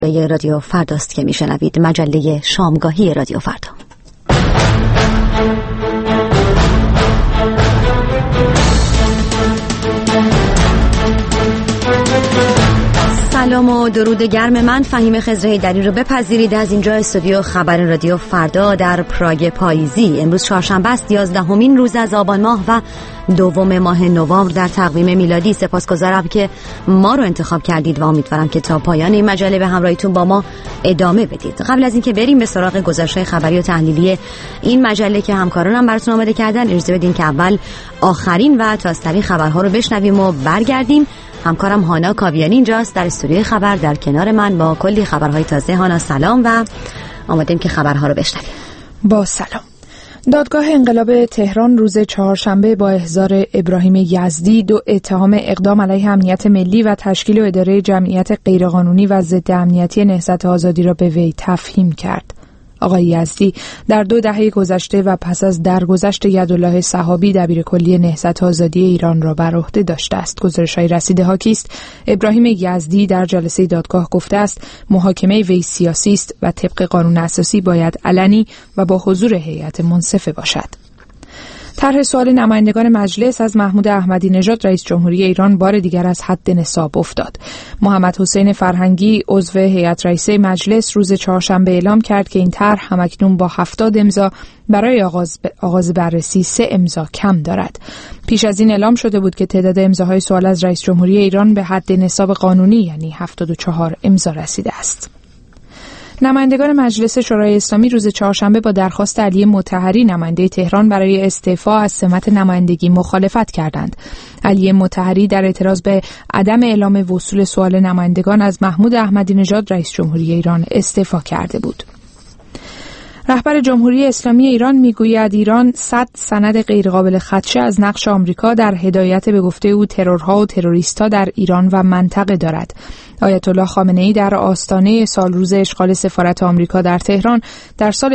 رادیو فرداست که میشنوید، مجله شامگاهی رادیو فردا. سلام و درود گرم من فهیم خضرهیدری رو بپذیرید از اینجا استودیو خبر رادیو فردا در پراگ پاییزی. امروز چهارشنبه است، 11مین روز از آبان ماه و 2 ماه نوامبر در تقویم میلادی. سپاسگزارم که ما رو انتخاب کردید و امیدوارم که تا پایان این مجله به همراهیتون با ما ادامه بدید. قبل از اینکه بریم به سراغ گزارش‌های خبری و تحلیلی این مجله که همکارانم براتون آماده کردن، اجازه بدین که اول آخرین و تازه‌ترین خبرها رو بشنویم و برگردیم. همکارم هانا کاویانی اینجاست در استودیوی خبر در کنار من با کلی خبرهای تازه. هانا سلام و آماده‌ایم که خبرها رو بشنویم. با سلام. دادگاه انقلاب تهران روز چهارشنبه با احضار ابراهیم یزدی 2 اتهام اقدام علیه امنیت ملی و تشکیل و اداره جمعیت غیرقانونی و ضد امنیتی نهضت آزادی را به وی تفهیم کرد. آقای یزدی در 2 دهه گذشته و پس از درگذشت یدالله سحابی دبیرکلی نهضت آزادی ایران را بر عهده داشته است. گزارش‌های رسیده حاکی است ابراهیم یزدی در جلسه دادگاه گفته است محاکمه وی سیاسی است و طبق قانون اساسی باید علنی و با حضور هیئت منصفه باشد. طرح سوال نمایندگان مجلس از محمود احمدی نژاد رئیس جمهوری ایران بار دیگر از حد نصاب افتاد. محمد حسین فرهنگی عضو هیئت رئیسه مجلس روز چهارشنبه اعلام کرد که این طرح همکنون با 70 امضا برای آغاز بررسی 3 امضا کم دارد. پیش از این اعلام شده بود که تعداد امضاهای سوال از رئیس جمهوری ایران به حد نصاب قانونی یعنی 74 امضا رسیده است. نمایندگان مجلس شورای اسلامی روز چهارشنبه با درخواست علی مطهری نماینده تهران برای استعفا از سمت نمایندگی مخالفت کردند. علی مطهری در اعتراض به عدم اعلام وصول سوال نمایندگان از محمود احمدی نژاد رئیس جمهوری ایران استعفا کرده بود. رهبر جمهوری اسلامی ایران میگوید ایران 100 سند غیرقابل خدشه از نقش آمریکا در هدایت به گفته او ترورها و تروریست‌ها در ایران و منطقه دارد. آیت الله خامنه‌ای در آستانه سالروز اشغال سفارت آمریکا در تهران در سال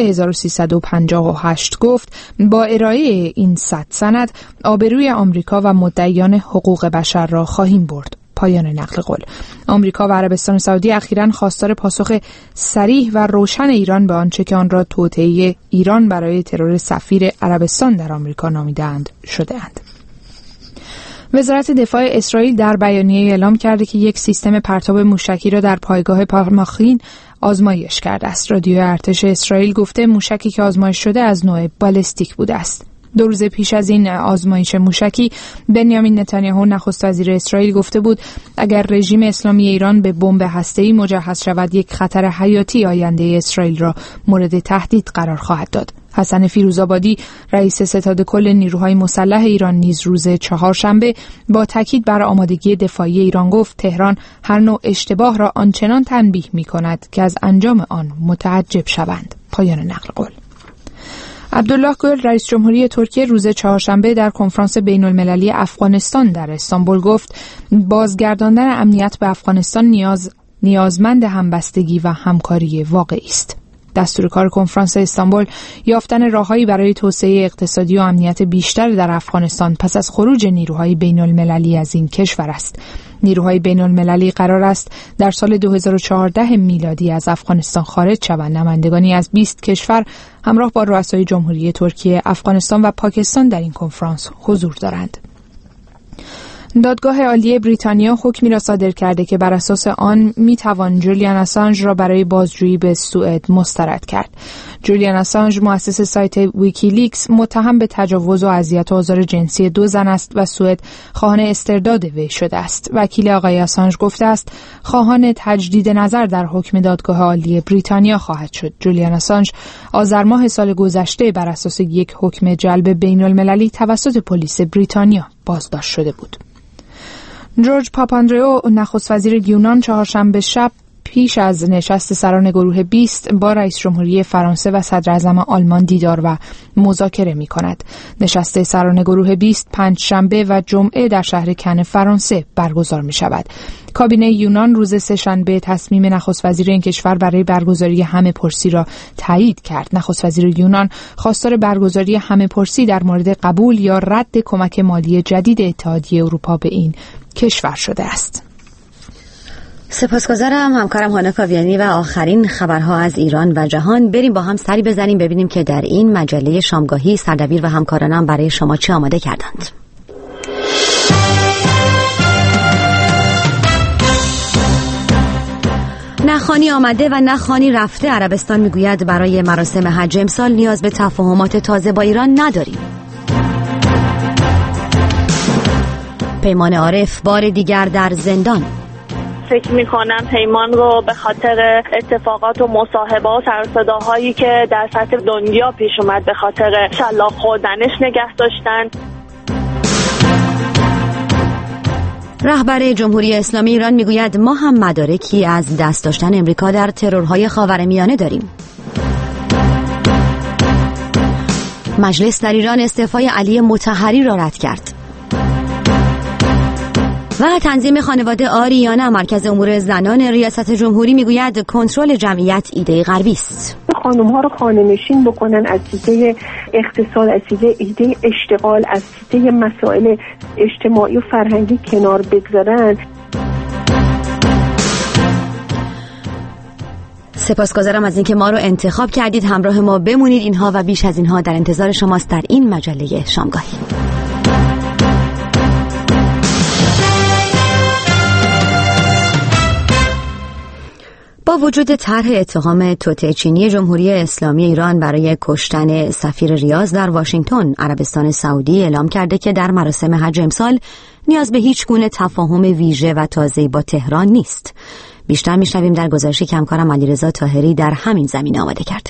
1358 گفت با ارائه این 100 سند آبروی آمریکا و مدعیان حقوق بشر را خواهیم برد. پایان نقل قول. آمریکا و عربستان سعودی اخیراً خواستار پاسخ صریح و روشن ایران به آنچه که آن را توطئه ایران برای ترور سفیر عربستان در آمریکا نامیده‌اند شده‌اند. وزارت دفاع اسرائیل در بیانیه اعلام کرده که یک سیستم پرتاب موشکی را در پایگاه پالماخین آزمایش کرده است. رادیو ارتش اسرائیل گفته موشکی که آزمایش شده از نوع بالستیک بوده است. 2 روز پیش از این آزمایش موشکی بنیامین نتانیاهو نخست وزیر اسرائیل گفته بود اگر رژیم اسلامی ایران به بمب هسته‌ای مجهز شود یک خطر حیاتی آینده اسرائیل را مورد تهدید قرار خواهد داد. حسن فیروزآبادی رئیس ستاد کل نیروهای مسلح ایران نیز روز چهارشنبه با تاکید بر آمادگی دفاعی ایران گفت تهران هر نوع اشتباه را آنچنان تنبیه می‌کند که از انجام آن متعجب شوند. پایان نقل قول. عبدالله گل رئیس جمهوری ترکیه روز چهارشنبه در کنفرانس بین‌المللی افغانستان در استانبول گفت بازگرداندن امنیت به افغانستان نیازمند همبستگی و همکاری واقعی است. دستور کار کنفرانس استانبول یافتن راههایی برای توسعه اقتصادی و امنیت بیشتر در افغانستان پس از خروج نیروهای بین‌المللی از این کشور است. نیروهای بین‌المللی قرار است در سال 2014 میلادی از افغانستان خارج شوند. نمایندگانی از 20 کشور همراه با رؤسای جمهوری ترکیه، افغانستان و پاکستان در این کنفرانس حضور دارند. دادگاه عالی بریتانیا حکمی را صادر کرده که بر اساس آن میتوان جولیان اسانژ را برای بازجویی به سوئد مسترد کرد. جولیان اسانژ مؤسس سایت ویکیلیکس متهم به تجاوز و اذیت و آزار جنسی 2 زن است و سوئد خواهان استرداد وی شده است. وکیل آقای اسانژ گفته است خواهان تجدید نظر در حکم دادگاه عالی بریتانیا خواهد شد. جولیان اسانژ آذر ماه سال گذشته بر اساس یک حکم جلب بین‌المللی توسط پلیس بریتانیا بازداشت شده بود. جورج پاپاندرئو نخست وزیر یونان چهارشنبه شب پیش از نشست سران گروه 20 با رئیس جمهوری فرانسه و صدر اعظم آلمان دیدار و مذاکره می کند. نشست سران گروه 20 پنجشنبه و جمعه در شهر کن فرانسه برگزار می شود. کابینه یونان روز سه‌شنبه تصمیم نخست وزیر این کشور برای برگزاری همه‌پرسی را تایید کرد. نخست وزیر یونان خواستار برگزاری همه‌پرسی در مورد قبول یا رد کمک مالی جدید اتحادیه اروپا به این کشور شده است. سپاسگزارم همکارم هانا کاویانی و آخرین خبرها از ایران و جهان. بریم با هم سری بزنیم ببینیم که در این مجله شامگاهی سردبیر و همکارانم برای شما چه آماده کردند. نخوانی آمده و نخوانی رفته. عربستان میگوید برای مراسم حج امسال نیاز به تفاهمات تازه با ایران نداریم. پیمان عارف بار دیگر در زندان. فکر میکنم پیمان رو به خاطر اتفاقات و مصاحبه و سر و صداهایی که در سطح دنیا پیش اومد به خاطر شلاق خوردنش نگه داشتن. رهبر جمهوری اسلامی ایران میگوید ما هم مدارکی از دست داشتن امریکا در ترورهای خاورمیانه داریم. مجلس در ایران استعفای علی مطهری را رد کرد. و تنظیم خانواده آریانا مرکز امور زنان ریاست جمهوری میگوید کنترل جمعیت ایده غربی است. خانم‌ها رو خانه‌نشین بکنن، از ایده اقتصاد، از ایده اشتغال، از ایده مسائل اجتماعی و فرهنگی کنار بگذارن. سپاسگزارم از اینکه ما رو انتخاب کردید. همراه ما بمونید. اینها و بیش از اینها در انتظار شماست در این مجله شامگاهی. با وجود طرح اتهام توطئه چینی جمهوری اسلامی ایران برای کشتن سفیر ریاض در واشنگتن، عربستان سعودی اعلام کرده که در مراسم حج امسال نیاز به هیچ گونه تفاهم ویژه و تازه‌ای با تهران نیست. بیشتر میشنویم در گزارشی که همکارم علیرضا طاهری در همین زمینه آماده کرده.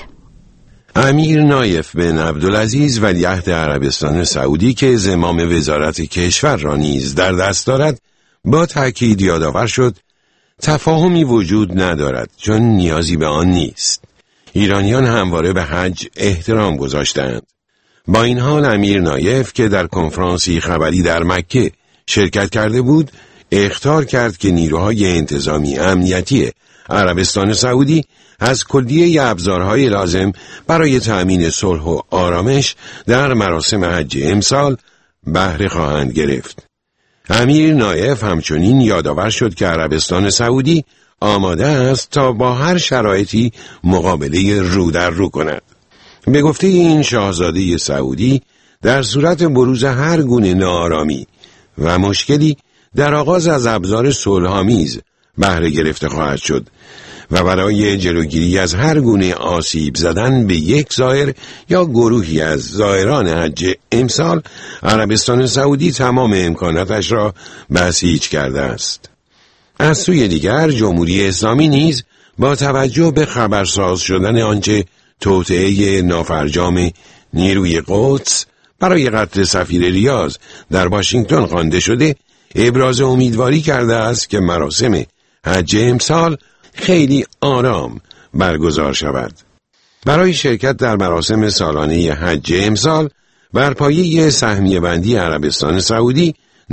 امیر نایف بن عبدالعزیز ولیعهد عربستان سعودی که زمام وزارت کشور را نیز در دست دارد، با تأکید یادآور شد تفاهمی وجود ندارد چون نیازی به آن نیست. ایرانیان همواره به حج احترام گذاشتند. با این حال امیر نایف که در کنفرانسی خبری در مکه شرکت کرده بود، اخطار کرد که نیروهای انتظامی امنیتی عربستان سعودی از کلیه ابزارهای لازم برای تأمین صلح و آرامش در مراسم حج امسال بهره خواهند گرفت. امیر نایف همچنین یادآور شد که عربستان سعودی آماده است تا با هر شرایطی مقابله رو در رو کند. به گفته این شاهزاده سعودی، در صورت بروز هر گونه ناآرامی و مشکلی در آغاز از ابزار صلح‌آمیز بهره گرفته خواهد شد و برای جلوگیری از هر گونه آسیب زدن به یک زائر یا گروهی از زائران حج امسال، عربستان سعودی تمام امکاناتش را بسیج کرده است. از سوی دیگر جمهوری اسلامی نیز با توجه به خبرساز شدن آنچه توطئه نافرجام نیروی قدس برای قتل سفیر ریاض در واشنگتن خوانده شده، ابراز امیدواری کرده است که مراسم حج امسال خیلی آرام برگزار شود. برای شرکت در مراسم سالانه حج امسال بر پایه سهمیه بندی عربستان سعودی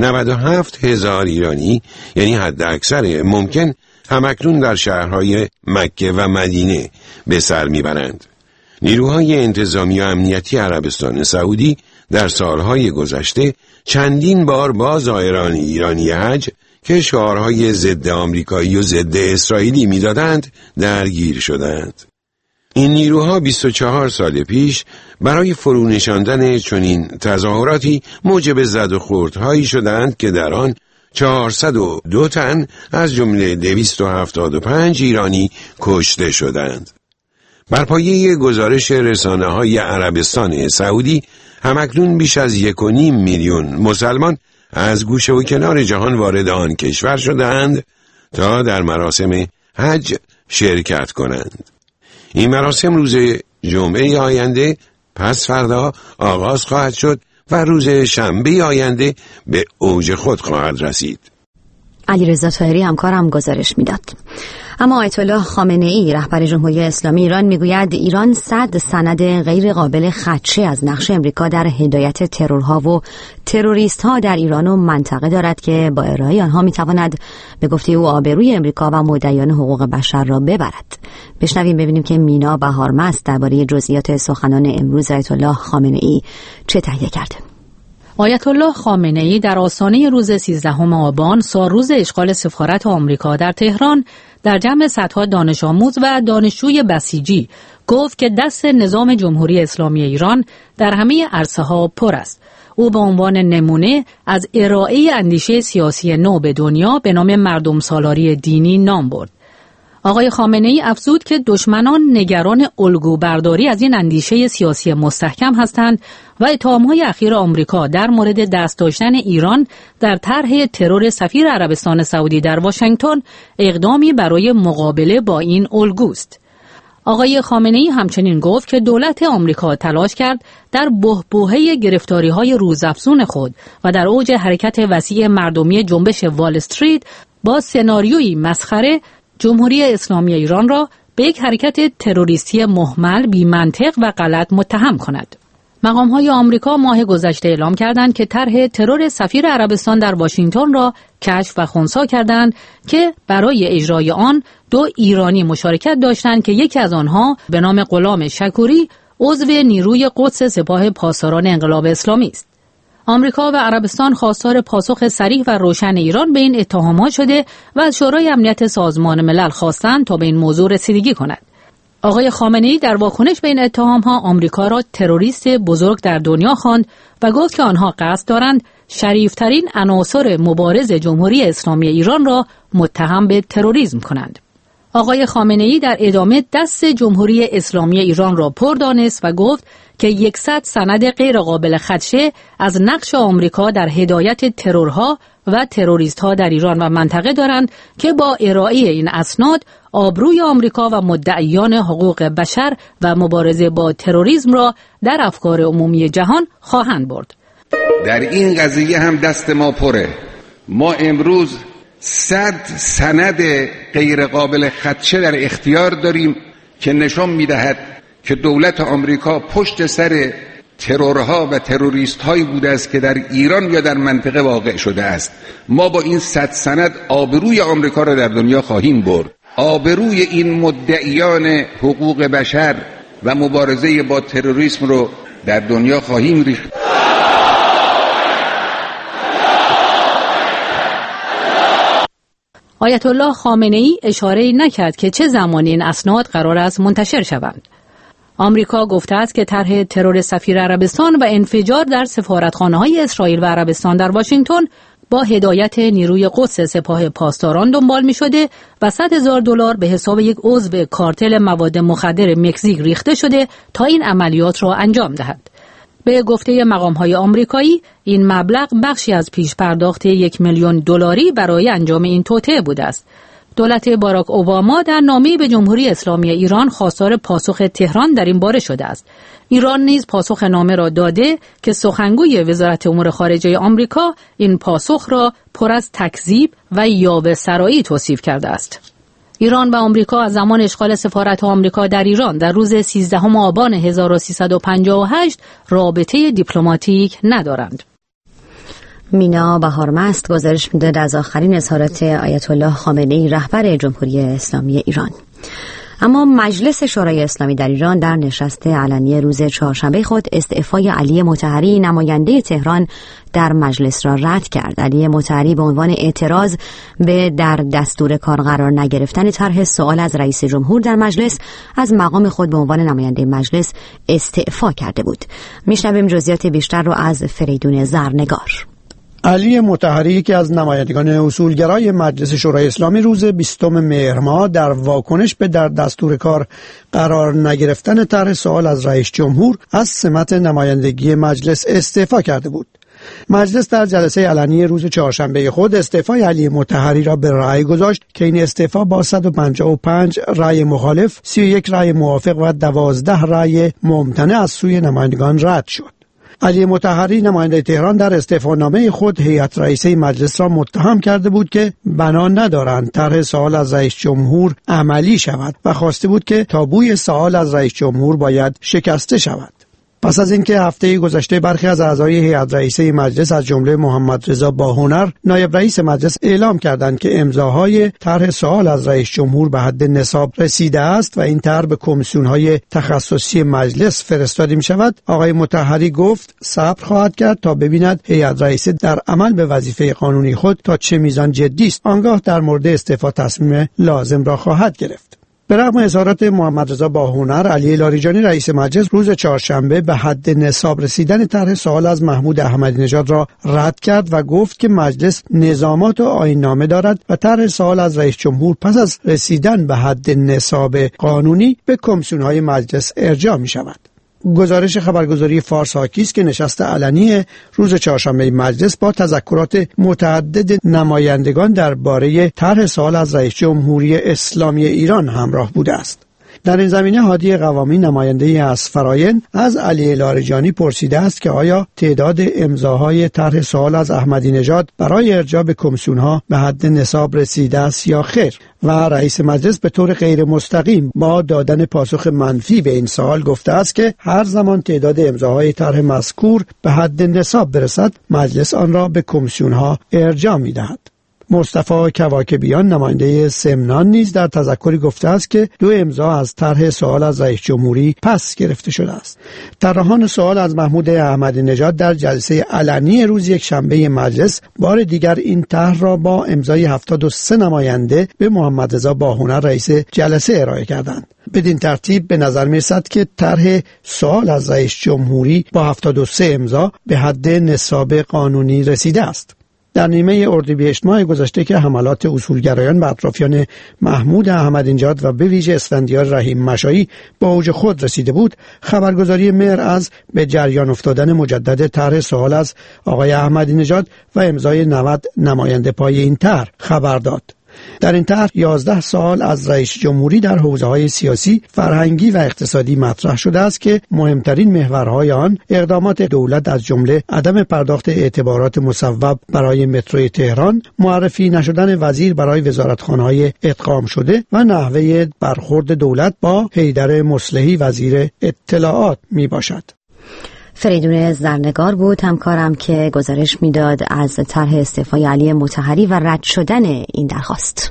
97,000 ایرانی، یعنی حد اکثر ممکن، همکنون در شهرهای مکه و مدینه به سر میبرند. نیروهای انتظامی و امنیتی عربستان سعودی در سالهای گذشته چندین بار با زائران ایرانی حج که شعارهای ضد آمریکایی و ضد اسرائیلی میدادند درگیر شدند. این نیروها 24 سال پیش برای فرونشاندن چنین تظاهراتی موجب زد و خوردهایی شدند که در آن 402 تن از جمله 275 ایرانی کشته شدند. بر پایه گزارش رسانه‌های عربستان سعودی، همکنون بیش از 1.5 میلیون مسلمان از گوشه و کنار جهان وارد آن کشور شدند تا در مراسم حج شرکت کنند. این مراسم روز جمعه آینده پس فردا آغاز خواهد شد و روز شنبه آینده به اوج خود خواهد رسید. علیرضا طاهری همکارم گزارش میداد. اما آیت الله خامنه ای رهبر جمهوری اسلامی ایران میگوید ایران 100 سند غیر قابل خدشه از نقش امریکا در هدایت ترورها و تروریستها در ایران و منطقه دارد که با ارائه آنها میتواند به گفته او آبروی امریکا و مدعیان حقوق بشر را ببرد. بشنویم ببینیم که مینا بهارمست درباره جزئیات سخنان امروز آیت الله خامنه ای چه تهیه کرده. آیت الله خامنه‌ای در آستانه روز 13 آبان سالروز اشغال سفارت آمریکا در تهران در جمع صدها دانش آموز و دانشجوی بسیجی گفت که دست نظام جمهوری اسلامی ایران در همه عرصه‌ها پر است. او به عنوان نمونه از ارائه اندیشه سیاسی نو به دنیا به نام مردم سالاری دینی نام برد. آقای خامنه‌ای افزود که دشمنان نگران الگو برداری از این اندیشه سیاسی مستحکم هستند و اتهام‌های اخیر آمریکا در مورد دست داشتن ایران در طرح ترور سفیر عربستان سعودی در واشنگتن اقدامی برای مقابله با این الگوست. آقای خامنه‌ای همچنین گفت که دولت آمریکا تلاش کرد در بحبوحه گرفتاری‌های روزافزون خود و در اوج حرکت وسیع مردمی جنبش وال استریت با سناریویی مسخره جمهوری اسلامی ایران را به یک حرکت تروریستی مهمل، بی‌منطق و غلط متهم کند. مقام‌های آمریکا ماه گذشته اعلام کردند که طرح ترور سفیر عربستان در واشنگتن را کشف و خنثی کردند که برای اجرای آن 2 ایرانی مشارکت داشتند که یکی از آنها به نام غلام شکوری عضو نیروی قدس سپاه پاسداران انقلاب اسلامی است. آمریکا و عربستان خواستار پاسخ صریح و روشن ایران به این اتهامات شده و از شورای امنیت سازمان ملل خواستند تا به این موضوع رسیدگی کند. آقای خامنه‌ای در واکنش به این اتهام‌ها آمریکا را تروریست بزرگ در دنیا خواند و گفت که آنها قصد دارند شریفترین عناصر مبارز جمهوری اسلامی ایران را متهم به تروریسم کنند. آقای خامنه‌ای در ادامه دست جمهوری اسلامی ایران را پر دانست و گفت که 100 سند غیر قابل خدشه از نقش آمریکا در هدایت ترورها و تروریست‌ها در ایران و منطقه دارند که با ارائه این اسناد آبروی آمریکا و مدعیان حقوق بشر و مبارزه با تروریسم را در افکار عمومی جهان خواهند برد. در این قضیه هم دست ما پره. ما امروز 100 سند غیر قابل خدشه در اختیار داریم که نشان می‌دهد که دولت آمریکا پشت سر ترورها و تروریست هایی بوده است که در ایران یا در منطقه واقع شده است. ما با این 100 سند آبروی آمریکا را در دنیا خواهیم برد. آبروی این مدعیان حقوق بشر و مبارزه با تروریسم رو در دنیا خواهیم ریخت. آیت الله خامنه‌ای اشاره نکرد که چه زمانی این اسناد قرار است منتشر شوند. آمریکا گفته است که طرح ترور سفیر عربستان و انفجار در سفارتخانه‌های اسرائیل و عربستان در واشنگتن با هدایت نیروی قدس سپاه پاسداران دنبال می‌شده و $100,000 به حساب یک عضو کارتل مواد مخدر مکزیک ریخته شده تا این عملیات را انجام دهد. به گفته مقام‌های آمریکایی این مبلغ بخشی از پیش پرداخت $1,000,000 برای انجام این توطئه بوده است. دولت باراک اوباما در نامه‌ای به جمهوری اسلامی ایران خواستار پاسخ تهران در این باره شده است. ایران نیز پاسخ نامه را داده که سخنگوی وزارت امور خارجه آمریکا این پاسخ را پر از تکذیب و یاوه‌سرایی توصیف کرده است. ایران و آمریکا از زمان اشغال سفارت آمریکا در ایران در روز 13 آبان 1358 رابطه دیپلماتیک ندارند. مینا بهارمست گزارش میداد از آخرین اظهارات آیت الله خامنه‌ای رهبر جمهوری اسلامی ایران. اما مجلس شورای اسلامی در ایران در نشست علنی روز چهارشنبه خود استعفای علی مطهری نماینده تهران در مجلس را رد کرد. علی مطهری به عنوان اعتراض به در دستور کار قرار نگرفتن طرح سوال از رئیس جمهور در مجلس از مقام خود به عنوان نماینده مجلس استعفا کرده بود. میشنویم جزئیات بیشتر رو از فریدون زرنگار. علی مطهری که از نمایندگان اصولگرای مجلس شورای اسلامی روز 20 مهر ماه در واکنش به در دستور کار قرار نگرفتن طرح سوال از رئیس جمهور از سمت نمایندگی مجلس استعفا کرده بود. مجلس در جلسه علنی روز چهارشنبه خود استعفای علی مطهری را به رأی گذاشت که این استعفا با 155 رأی مخالف، 31 رأی موافق و 12 رأی ممتنع از سوی نمایندگان رد شد. علی مطهری نماینده تهران در استعفانامه خود هیئت رئیسه مجلس را متهم کرده بود که بنا ندارند طرح سوال از رئیس جمهور عملی شود و خواسته بود که تابوی سوال از رئیس جمهور باید شکسته شود. پس از اینکه هفته گذشته برخی از اعضای هیئت رئیسه مجلس از جمله محمد رضا باهنر نایب رئیس مجلس اعلام کردند که امضاهای طرح سوال از رئیس جمهور به حد نصاب رسیده است و این طرح به کمیسیون‌های تخصصی مجلس فرستاده می‌شود، آقای مطهری گفت صبر خواهد کرد تا ببیند هیئت رئیسه در عمل به وظیفه قانونی خود تا چه میزان جدی است، آنگاه در مورد استعفا تصمیم لازم را خواهد گرفت. به رغم اظهارات محمد رضا باهنر، علی لاریجانی رئیس مجلس روز چهارشنبه به حد نصاب رسیدن طرح سوال از محمود احمدی نژاد را رد کرد و گفت که مجلس نظامات و آیین‌نامه دارد و طرح سوال از رئیس جمهور پس از رسیدن به حد نصاب قانونی به کمیسیون‌های مجلس ارجاع می‌شود. گزارش خبرگزاری فارس حاکی است که نشست علنی روز چهارشنبه مجلس با تذکرات متعدد نمایندگان درباره طرح سوال از رئیس جمهوری اسلامی ایران همراه بوده است. در این زمینه هادی قوامی نماینده از فراین از علی لاریجانی پرسیده است که آیا تعداد امضاهای طرح سوال از احمدی نژاد برای ارجاع به کمیسیون‌ها به حد نصاب رسیده است یا خیر، و رئیس مجلس به طور غیر مستقیم با دادن پاسخ منفی به این سوال گفته است که هر زمان تعداد امضاهای طرح مذکور به حد نصاب برسد مجلس آن را به کمیسیون‌ها ارجاع می‌دهد. مصطفی کواکبیان نماینده سمنان نیز در تذکری گفته است که 2 امضا از طرح سوال از رئیس جمهوری پس گرفته شده است. طراحان سوال از محمود احمدی نژاد در جلسه علنی روز یکشنبه مجلس بار دیگر این طرح را با امضای 73 نماینده به محمد رضا باهنر رئیس جلسه ارائه کردند. بدین ترتیب به نظر می‌رسد که طرح سوال از رئیس جمهوری با 73 امضا به حد نصاب قانونی رسیده است. در نیمه اردیبهشت ماه گذشته که حملات اصولگرایان به اطرافیان محمود احمدی نژاد و به ویژه اسفندیار رحیم مشایی به اوج خود رسیده بود، خبرگزاری مهر از به جریان افتادن مجدد طرح سوال از آقای احمدی نژاد و امضای 90 نماینده پای این طرح خبر داد. در این طرح 11 سوال از رئیس جمهوری در حوزه‌های سیاسی، فرهنگی و اقتصادی مطرح شده است که مهمترین محورهای آن اقدامات دولت از جمله عدم پرداخت اعتبارات مصوب برای متروی تهران، معرفی نشدن وزیر برای وزارتخانه‌های ادغام شده و نحوه برخورد دولت با حیدر مصلحی وزیر اطلاعات میباشد. فریدون زرنگار بود همکارم که گزارش میداد از طرح استعفای علی مطهری و رد شدن این درخواست.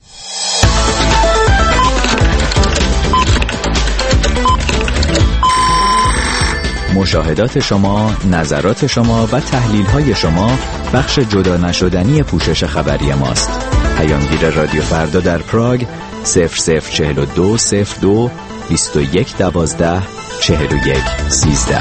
مشاهدات شما، نظرات شما و تحلیل‌های شما بخش جدا نشدنی پوشش خبری ماست. پیامگیر رادیو فردا در پراگ 0042 02 21 12 41 13.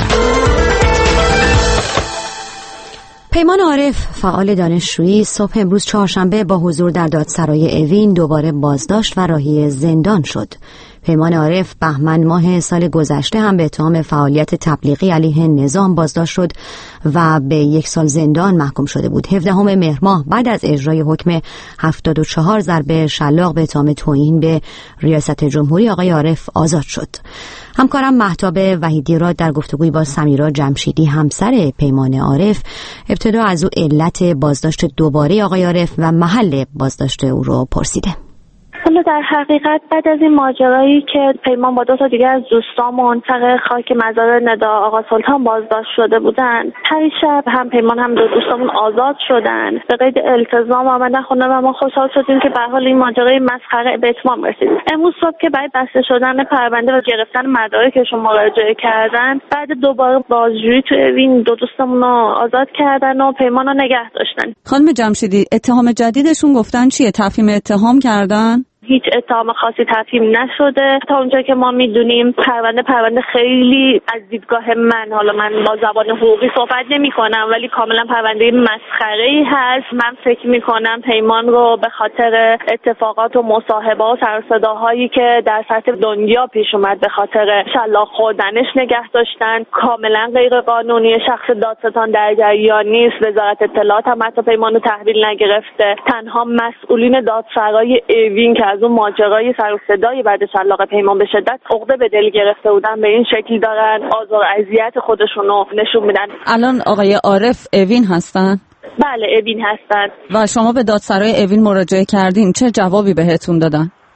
پیمان عارف فعال دانشجویی صبح امروز چهارشنبه با حضور در دادسرای اوین دوباره بازداشت و راهی زندان شد. پیمان عارف بهمن ماه سال گذشته هم به اتهام فعالیت تبلیغی علیه نظام بازداشت شد و به 1 سال زندان محکوم شده بود. 17 مهر ماه بعد از اجرای حکم 74 ضربه شلاق به اتهام توهین به ریاست جمهوری آقای عارف آزاد شد. همکارم مهتاب وحیدی را در گفتگوی با سمیرا جمشیدی همسر پیمان عارف ابتدا از او علت بازداشت دوباره آقای عارف و محل بازداشت او را پرسیده. حالا در حقیقت بعد از این ماجرایی که پیمان با 2 تا دیگه از دوستان منطقه خاک مزار ندا آقا سلطان بازداشت شده بودن، پریشب هم پیمان هم 2 دوستامون آزاد شدن، به قید التزام آمدن خونه و ما خوشحال شدیم که به حال این ماجرای مسخره به اتمام رسید. امروز صبح که بعد بسته شدن پرونده و گرفتن مدارکشون مراجعه کردن، بعد دوباره بازجویی تو اوین 2 دوستامون رو آزاد کردن و پیمان رو نگه داشتن. خانم جمشیدی، اتهام جدیدشون گفتن چیه؟ تفهیم اتهام کردن؟ هیچ اتهام خاصی تفهیم نشده تا اونجا که ما میدونیم. پرونده خیلی از دیدگاه من، حالا من با زبان حقوقی صحبت نمی کنم، ولی کاملا پرونده مسخره‌ای هست. من فکر میکنم پیمان رو به خاطر اتفاقات و مصاحبه و سر و صداهایی که در سطح دنیا پیش اومد به خاطر شلاق خوردنش نگه داشتن. کاملا غیر قانونی، شخص دادستان در جریان نیست، وزارت اطلاعات هم حتی پیمان رو تحویل نگرفته. تنها مسئولین دادسرای اوین که از اون ماجرای سر و صدای بعد شلاق پیمان به شدت عقده به دل گرفته بودن، به این شکل دارن آزار اذیت خودشونو نشون میدن. الان آقای عارف اوین هستن؟ بله اوین هستن. و شما به دادسرای اوین مراجعه کردین، چه جوابی بهتون دادن؟ هیچ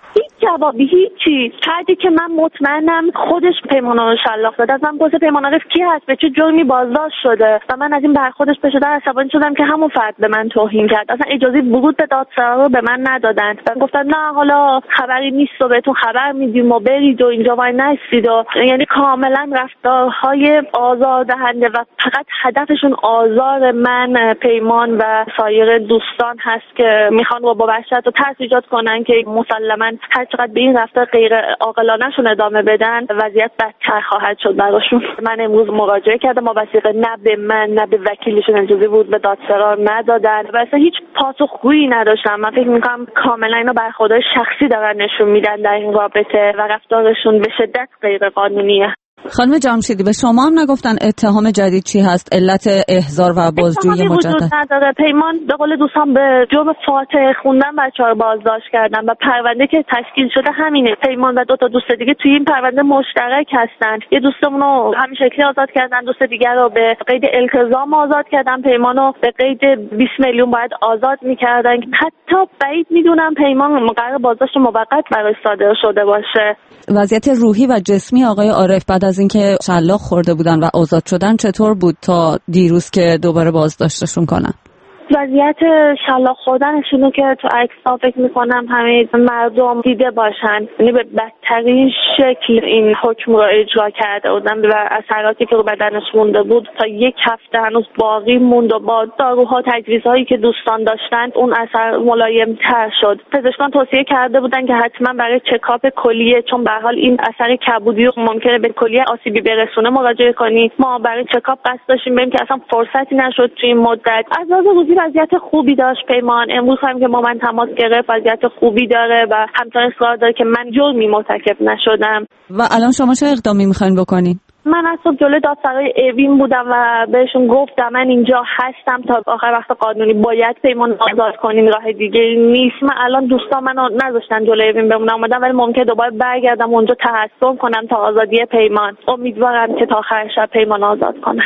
جوابی هیچی. فردی که من مطمئنم خودش پیمانا رو شلاق داد، از من پرسید پیمان عارف کی هست، به چه جرمی بازداشت شده و من از این برخوردش به شدت عصبانی شدم که همون فرد به من توهین کرد. اصلا اجازه ورود به دادسرا رو به من ندادن و گفتن نه حالا خبری نیست و بهتون خبر میدیم و برید و اینجا وای نستید و یعنی کاملا رفتارهای آزاردهنده و فقط هدفشون آزار من، پیمان و سایر دوستان هست که میخوان با وحشت و ترس ایجاد کنن که مسلما هر چقدر به این رفتار غیر عاقلانه‌شون ادامه بدن وضعیت بدتر خواهد شد براشون. من امروز مراجعه کردم با وثیقه، نه به من نه به وکیلشون اجازه ورود به دادسرا ندادن و اصلا هیچ پاسخگویی نداشتم. من فکر میکنم کاملا اینا برخوردهای شخصی دارن نشون میدن در این رابطه و رفتارشون به شدت غیر قانونیه. خانم جمشیدی به شما هم نگفتن اتهام جدید چی هست؟ علت احضار و بازجویی مجدد نداره. پیمان به قول دوستان به جرم فاتحه خوندن بچه‌ها رو بازداشت کردن و پرونده که تشکیل شده همینه. پیمان و 2 دوست دیگه توی این پرونده مشترک هستن. یه دوستمون رو همین شکلی آزاد کردن، دوست دیگر رو به قید التزام آزاد کردن، پیمان رو به قید 20 میلیون باید آزاد می‌کردن. حتی بعید میدونم پیمان قرار بازداشت موقت براش صادر شده باشه. وضعیت روحی و جسمی آقای عارف بعد از اینکه شلاق خورده بودن و آزاد شدن چطور بود تا دیروز که دوباره بازداشتشون کنن؟ وضعیت شلاق خوردنشونو که تو عکس‌ها فکر می‌کنم همه مردم دیده باشن، یعنی به بدترین شکل این حکم رو اجرا کرده بودن و اثراتی که رو بدنش مونده بود تا 1 هفته هنوز باقی موند و با داروها تجویزهایی که دوستان داشتن اون اثر ملایم‌تر شد. پزشکان توصیه کرده بودن که حتما برای چکاپ کلیه، چون به هر حال این اثر کبودی رو ممکنه به کلیه آسیبی برسونه، مراجعه کنید. ما برای چکاپ قصد داشتیم بریم که اصلا فرصتی نشد تو این مدت. از لحاظ روزی وضعیت خوبی داشت پیمان. امروز هم که با من تماس گرفت وضعیت خوبی داره و همچنان اصرار داره که من جرمی مرتکب نشدم. و الان شما چه اقدامی میخواین بکنین؟ من از صبح جلوی دادسرای اوین بودم و بهشون گفتم من اینجا هستم تا آخر وقت قانونی، باید پیمان آزاد کنین، راه دیگه نیست. من الان دوستان منو نذاشتن جلوی اوین بمونم، اومدم ولی ممکنه دوباره برگردم اونجا تحصیل کنم تا آزادی پیمان. امیدوارم که تا آخر شب پیمان آزاد کنه.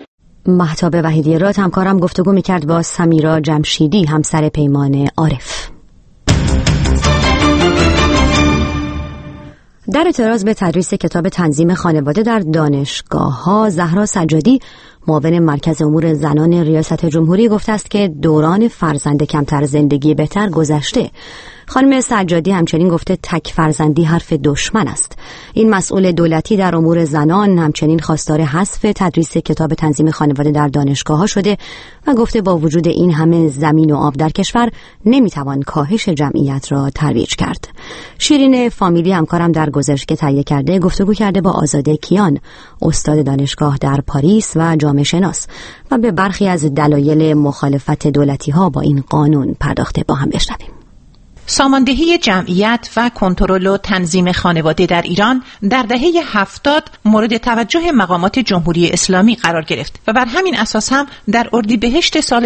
مهتاب وحیدی‌راد همکارم گفتگو میکرد با سمیرا جمشیدی همسر پیمان عارف. در اعتراض به تدریس کتاب تنظیم خانواده در دانشگاه‌ها، زهرا سجادی معاون مرکز امور زنان ریاست جمهوری گفته است که دوران فرزند کمتر زندگی بهتر گذشته. خانم سجادی همچنین گفته تک فرزندی حرف دشمن است. این مسئول دولتی در امور زنان همچنین خواستار حذف تدریس کتاب تنظیم خانواده در دانشگاه‌ها شده و گفته با وجود این همه زمین و آب در کشور نمیتوان کاهش جمعیت را ترویج کرد. شیرین فامیلی همکارم در گزارش که تهیه کرده گفتگو کرده با آزاده کیان، استاد دانشگاه در پاریس و جامعه شناس، و به برخی از دلایل مخالفت دولتی‌ها با این قانون پرداخته. با هم بشنویم. ساماندهی جمعیت و کنترل و تنظیم خانواده در ایران در دهه 70 مورد توجه مقامات جمهوری اسلامی قرار گرفت و بر همین اساس هم در اردیبهشت سال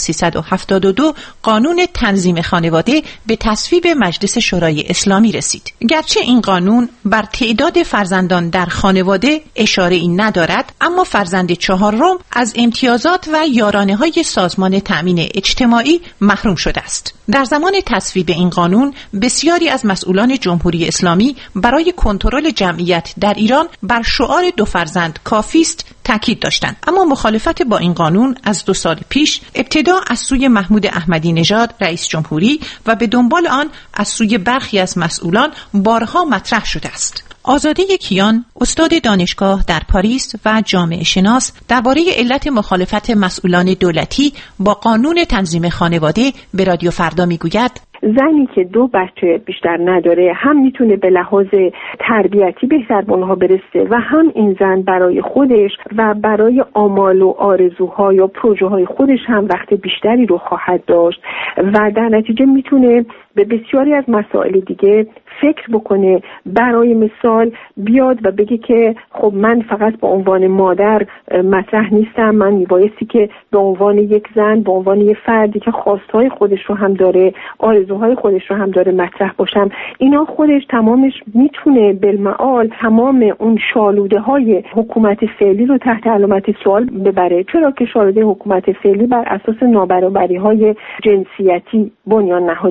1372 قانون تنظیم خانواده به تصویب مجلس شورای اسلامی رسید. گرچه این قانون بر تعداد فرزندان در خانواده اشاره‌ای ندارد، اما فرزند 4 از امتیازات و یارانه‌های سازمان تأمین اجتماعی محروم شده است. در زمان تصویب این قانون بسیاری از مسئولان جمهوری اسلامی برای کنترل جمعیت در ایران بر شعار 2 فرزند کافی است تاکید داشتند، اما مخالفت با این قانون از 2 سال پیش ابتدا از سوی محمود احمدی نژاد رئیس جمهوری و به دنبال آن از سوی برخی از مسئولان بارها مطرح شده است. آزاده کیان، استاد دانشگاه در پاریس و جامعه شناس، درباره علت مخالفت مسئولان دولتی با قانون تنظیم خانواده به رادیو فردا میگوید: زنی که 2 بچه بیشتر نداره هم میتونه به لحاظ تربیتی بهتر به اونها برسه و هم این زن برای خودش و برای آمال و آرزوها یا پروژه های خودش هم وقت بیشتری رو خواهد داشت و در نتیجه میتونه به بسیاری از مسائل دیگه فکر بکنه. برای مثال بیاد و بگه که خب من فقط به عنوان مادر مطرح نیستم، من میبایستی که به عنوان یک زن، به عنوان یک فردی که خواستهای خودش رو هم داره، آرزوهای خودش رو هم داره مطرح باشم. اینا خودش تمامش میتونه بالمعال تمام اون شالوده های حکومت فعلی رو تحت علامت سوال ببره، چرا که شالوده حکومت فعلی بر اساس نابرابری های جنسیتی بنیان نهاده شده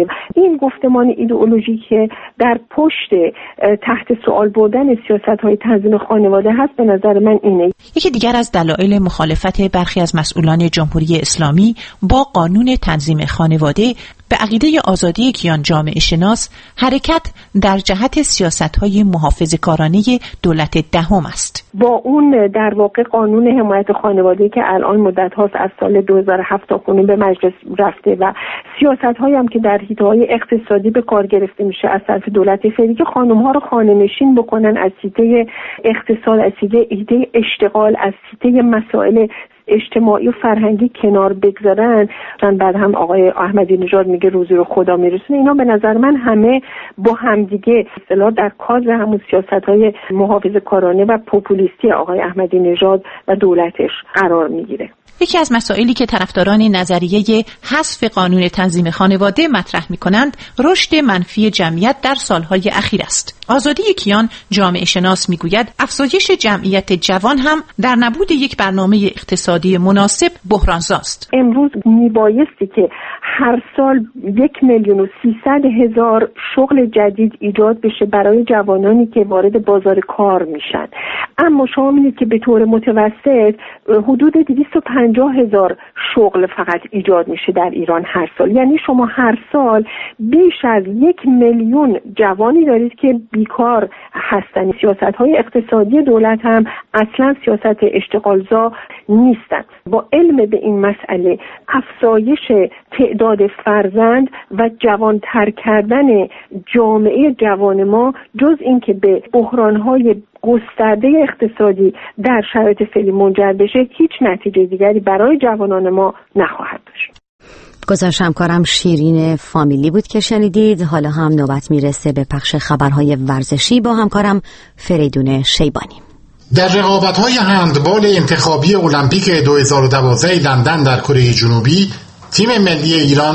این گفتمان ایدئولوژیک در پشت تحت سوال بردن سیاست‌های تنظیم خانواده هست، به نظر من اینه. یکی دیگر از دلایل مخالفت برخی از مسئولان جمهوری اسلامی با قانون تنظیم خانواده به عقیده آزادی کیان جامعه شناس حرکت در جهت سیاست‌های محافظه‌کارانه دولت دهم است. با اون در واقع قانون حمایت خانواده که الان مدت هاست از سال 2007 تا کنون به مجلس رفته و سیاست‌هایی هم که در حیطه‌های اقتصادی به کار گرفته میشه از طرف دولت فعلی که خانم‌ها رو خانه‌نشین بکنن، از حیطه اقتصاد، از حیطه اشتغال، از حیطه مسائل اجتماعی و فرهنگی کنار بگذارن. بعد هم آقای احمدی نژاد میگه روزی رو خدا میرسونه. اینا به نظر من همه با همدیگه اصطلاح در کادر همون سیاست‌های محافظه‌کارانه و پوپولیستی آقای احمدی نژاد و دولتش قرار میگیره. یکی از مسائلی که طرفداران نظریه حذف قانون تنظیم خانواده مطرح می‌کنند، رشد منفی جمعیت در سالهای اخیر است. آزادی کیان جامعه شناس میگوید افزایش جمعیت جوان هم در نبود یک برنامه اقتصادی مناسب بحرانزاست. امروز میبایستی که هر سال 1,300,000 شغل جدید ایجاد بشه برای جوانانی که وارد بازار کار میشن، اما شما می‌بینید که به طور متوسط حدود 250,000 شغل فقط ایجاد میشه در ایران هر سال. یعنی شما هر سال بیش از 1,000,000 جوانی دارید که بیکار هستن. سیاست‌های اقتصادی دولت هم اصلا سیاست اشتغالزا نیستن. با علم به این مسئله افزایش تعداد فرزند و جوانتر کردن جامعه جوان ما جز این که به بحران‌های گسترده اقتصادی در شرایط فعلی منجر بشه هیچ نتیجه دیگری برای جوانان ما نخواهد داشت. گزارش همکارم شیرین فامیلی بود که شنیدید. حالا هم نوبت میرسه به پخش خبرهای ورزشی با همکارم فریدون شیبانی. در رقابت‌های هندبال انتخابی المپیک 2012 لندن در کره جنوبی، تیم ملی ایران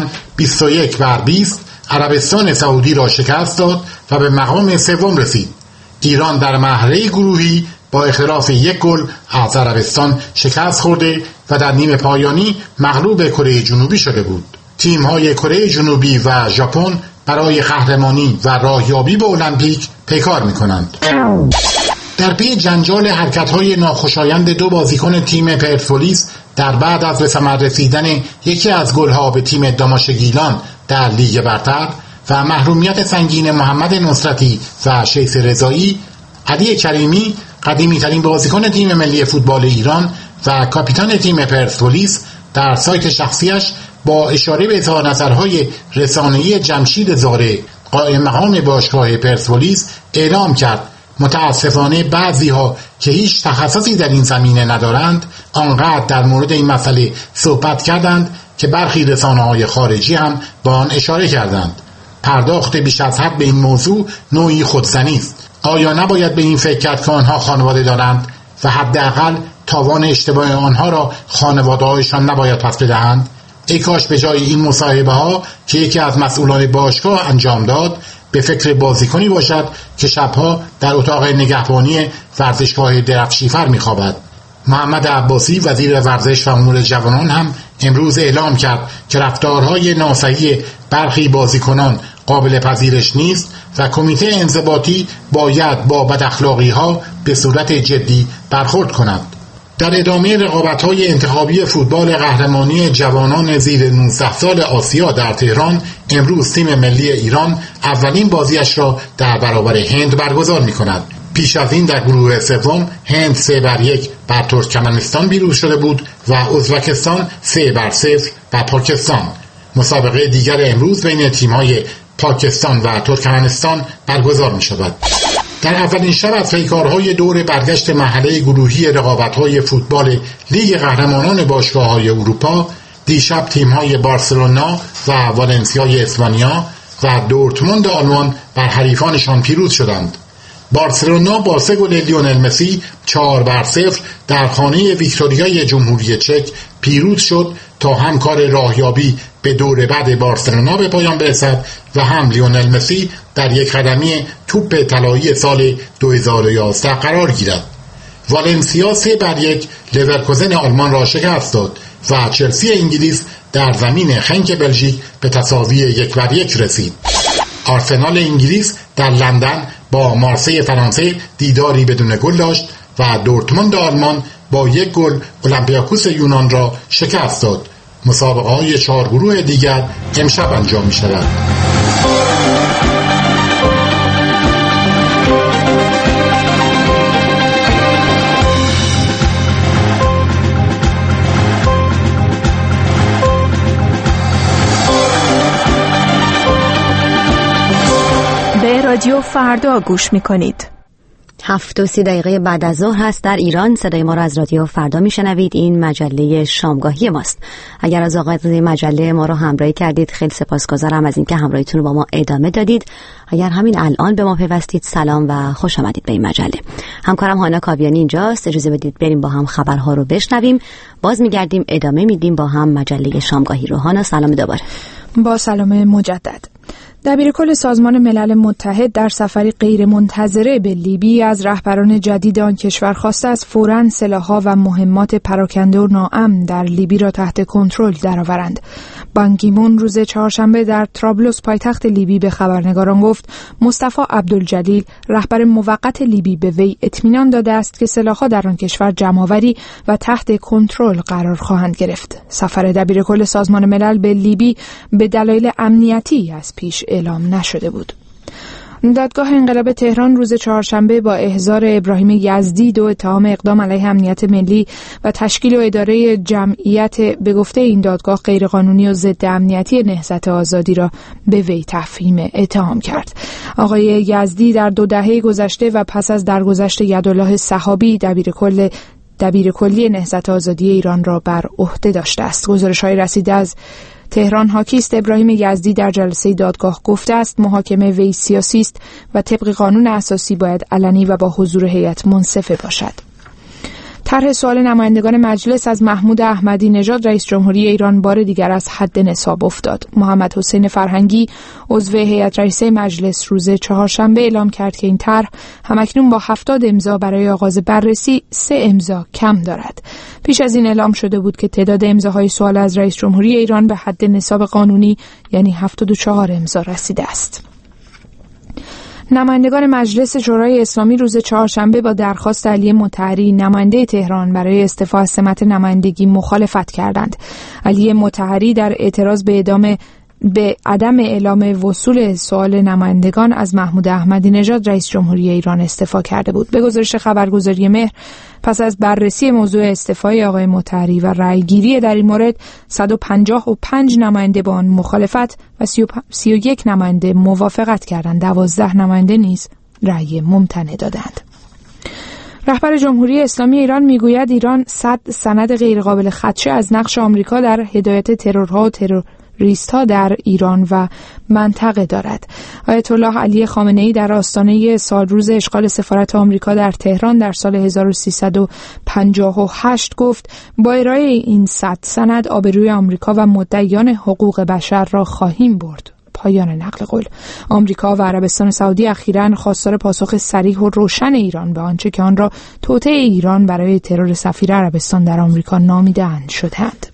21-20 عربستان سعودی را شکست داد و به مقام سوم رسید. ایران در مرحله گروهی با اختلاف 1 گل از عربستان شکست خورده و در نیمه پایانی مغلوب کره جنوبی شده بود. تیم‌های کره جنوبی و ژاپن برای قهرمانی و راهیابی به المپیک پیکار می‌کنند. در پی جنجال حرکت‌های ناخوشایند 2 بازیکن تیم پرسپولیس در بعد از به ثمر رسیدن یکی از گل‌ها به تیم داماشگیلان در لیگ برتر و محرومیت سنگین محمد نصرتی و شیخ رضایی، علی کریمی قدیمی‌ترین بازیکن تیم ملی فوتبال ایران و کاپیتان تیم پرسپولیس در سایت شخصیش با اشاره به اظهار نظرهای رسانه‌ای جمشید زاره قائم مقام باشگاه پرسپولیس اعلام کرد متاسفانه بعضی‌ها که هیچ تخصصی در این زمینه ندارند آنقدر در مورد این مسئله صحبت کردند که برخی رسانه‌های خارجی هم با آن اشاره کردند. پرداخت بیش از حد به این موضوع نوعی خودزنی است. آیا نباید به این فکر کرد که آنها خانواده دارند و حداقل تاوان اشتباه آنها را خانواده‌هایشان نباید پس بدهند؟ ای کاش به جای این مصاحبه‌ها که یکی از مسئولان باشگاه انجام داد به فکر بازیکنی باشد که شبها در اتاق نگهبانی ورزشگاه درفشیفر می‌خوابد. محمد عباسی وزیر ورزش و امور جوانان هم امروز اعلام کرد که رفتارهای ناصحیح برخی بازیکنان قابل پذیرش نیست و کمیته انضباطی باید با بداخلاقی‌ها به صورت جدی برخورد کند. در ادامه رقابت‌های انتخابی فوتبال قهرمانی جوانان زیر 19 سال آسیا در تهران، امروز تیم ملی ایران اولین بازیش را در برابر هند برگزار می‌کند. پیش از این در گروه سوم هند 3-1 بر ترکمنستان پیروز شده بود و ازبکستان 3-0 بر پاکستان. مسابقه دیگر امروز بین تیم‌های پاکستان و ترکمنستان برگزار می‌شود. در اولین شب از پیکارهای دور برگشت مرحله گروهی رقابت‌های فوتبال لیگ قهرمانان باشگاه‌های اروپا، دیشب تیم‌های بارسلونا و والنسیای اسپانیا و دورتموند آلمان بر حریفانشان پیروز شدند. بارسلونا با 3 گل لیونل مسی 4-0 در خانه ویکتوریای جمهوری چک پیروز شد تا هم کار راهیابی به دور بعد بارسلونا به پایان برسد و هم لیونل مسی در یک قدمی توپ طلایی سال 2011 قرار گیرد. والنسیا 3-1 لورکوزن آلمان را شکست داد و چلسی انگلیس در زمین خنک بلژیک به تساوی 1-1 رسید. آرسنال انگلیس در لندن با مارسی فرانسه دیداری بدون گل داشت و دورتموند آلمان با 1 گل اولمپیاکوس یونان را شکست داد. مسابقه‌های 4 گروه دیگر امشب انجام می‌شود. به رادیو فردا گوش می‌کنید. 7:30 بعد از ظهر هست در ایران. صدای ما را از رادیو فردا میشنوید. این مجله شامگاهی ماست. اگر از آغاز مجله ما را همراهی کردید خیلی سپاسگزارم از اینکه همراهیتون رو با ما ادامه دادید. اگر همین الان به ما پیوستید سلام و خوش آمدید به این مجله. همکارم هانا کاویانی اینجاست. اجازه بدید بریم با هم خبرها رو بشنویم. باز میگردیم ادامه میدیم با هم مجله شامگاهی رو. هانا سلام دوباره. با سلام مجدد. دبیرکل سازمان ملل متحد در سفری غیرمنتظره به لیبی از رهبران جدید آن کشور خواسته است فوراً سلاح‌ها و مهمات پراکنده و ناامن در لیبی را تحت کنترل درآورند. بان کی مون روز چهارشنبه در طرابلس پایتخت لیبی به خبرنگاران گفت مصطفی عبدالجلیل رهبر موقت لیبی به وی اطمینان داده است که سلاح‌ها در آن کشور جمع‌آوری و تحت کنترل قرار خواهند گرفت. سفر دبیرکل سازمان ملل به لیبی به دلایل امنیتی از پیش اعلام نشده بود. دادگاه انقلاب تهران روز چهارشنبه با احضار ابراهیم یزدی 2 اتهام اقدام علیه امنیت ملی و تشکیل و اداره جمعیت به گفته این دادگاه غیرقانونی و ضد امنیتی نهضت آزادی را به وی تفهیم اتهام کرد. آقای یزدی در 2 دهه گذشته و پس از درگذشت یدالله سحابی دبیرکلی نهضت آزادی ایران را بر عهده داشته است. گزارش‌های رسیده از تهران حاکیست ابراهیم یزدی در جلسه دادگاه گفته است محاکمه وی سیاسی است و طبق قانون اساسی باید علنی و با حضور هیئت منصفه باشد. طرح سوال نمایندگان مجلس از محمود احمدی نژاد رئیس جمهوری ایران بار دیگر از حد نصاب افتاد. محمد حسین فرهنگی عضو هیئت رئیسه مجلس روز چهارشنبه اعلام کرد که این طرح همکنون با 70 امضا برای آغاز بررسی 3 امضا کم دارد. پیش از این اعلام شده بود که تعداد امضاهای سوال از رئیس جمهوری ایران به حد نصاب قانونی یعنی 74 امضا رسیده است. نمایندگان مجلس شورای اسلامی روز چهارشنبه با درخواست علی مطهری نماینده تهران برای استعفا از سمت نمایندگی مخالفت کردند. علی مطهری در اعتراض به عدم اعلام وصول سوال نمایندگان از محمود احمدی نژاد رئیس جمهوری ایران استعفا کرده بود. به گزارش خبرگزاری مهر پس از بررسی موضوع استعفای آقای مطهری و رأیگیری در این مورد 155 نماینده با آن مخالفت و 31 نماینده موافقت کردند. 12 نماینده نیز رأی ممتنع دادند. رهبر جمهوری اسلامی ایران میگوید ایران 100 سند غیرقابل خدشه از نقش آمریکا در هدایت ترورها و ریست‌ها در ایران و منطقه دارد. آیت الله علی خامنه‌ای در آستانه سالروز اشغال سفارت آمریکا در تهران در سال 1358 گفت با ارائه این 100 سند آبروی آمریکا و مدعیان حقوق بشر را خواهیم برد. پایان نقل قول. آمریکا و عربستان سعودی اخیراً خواستار پاسخ صریح و روشن ایران به آنچه که آن را توطئه ایران برای ترور سفیر عربستان در آمریکا نامیده‌اند شدند.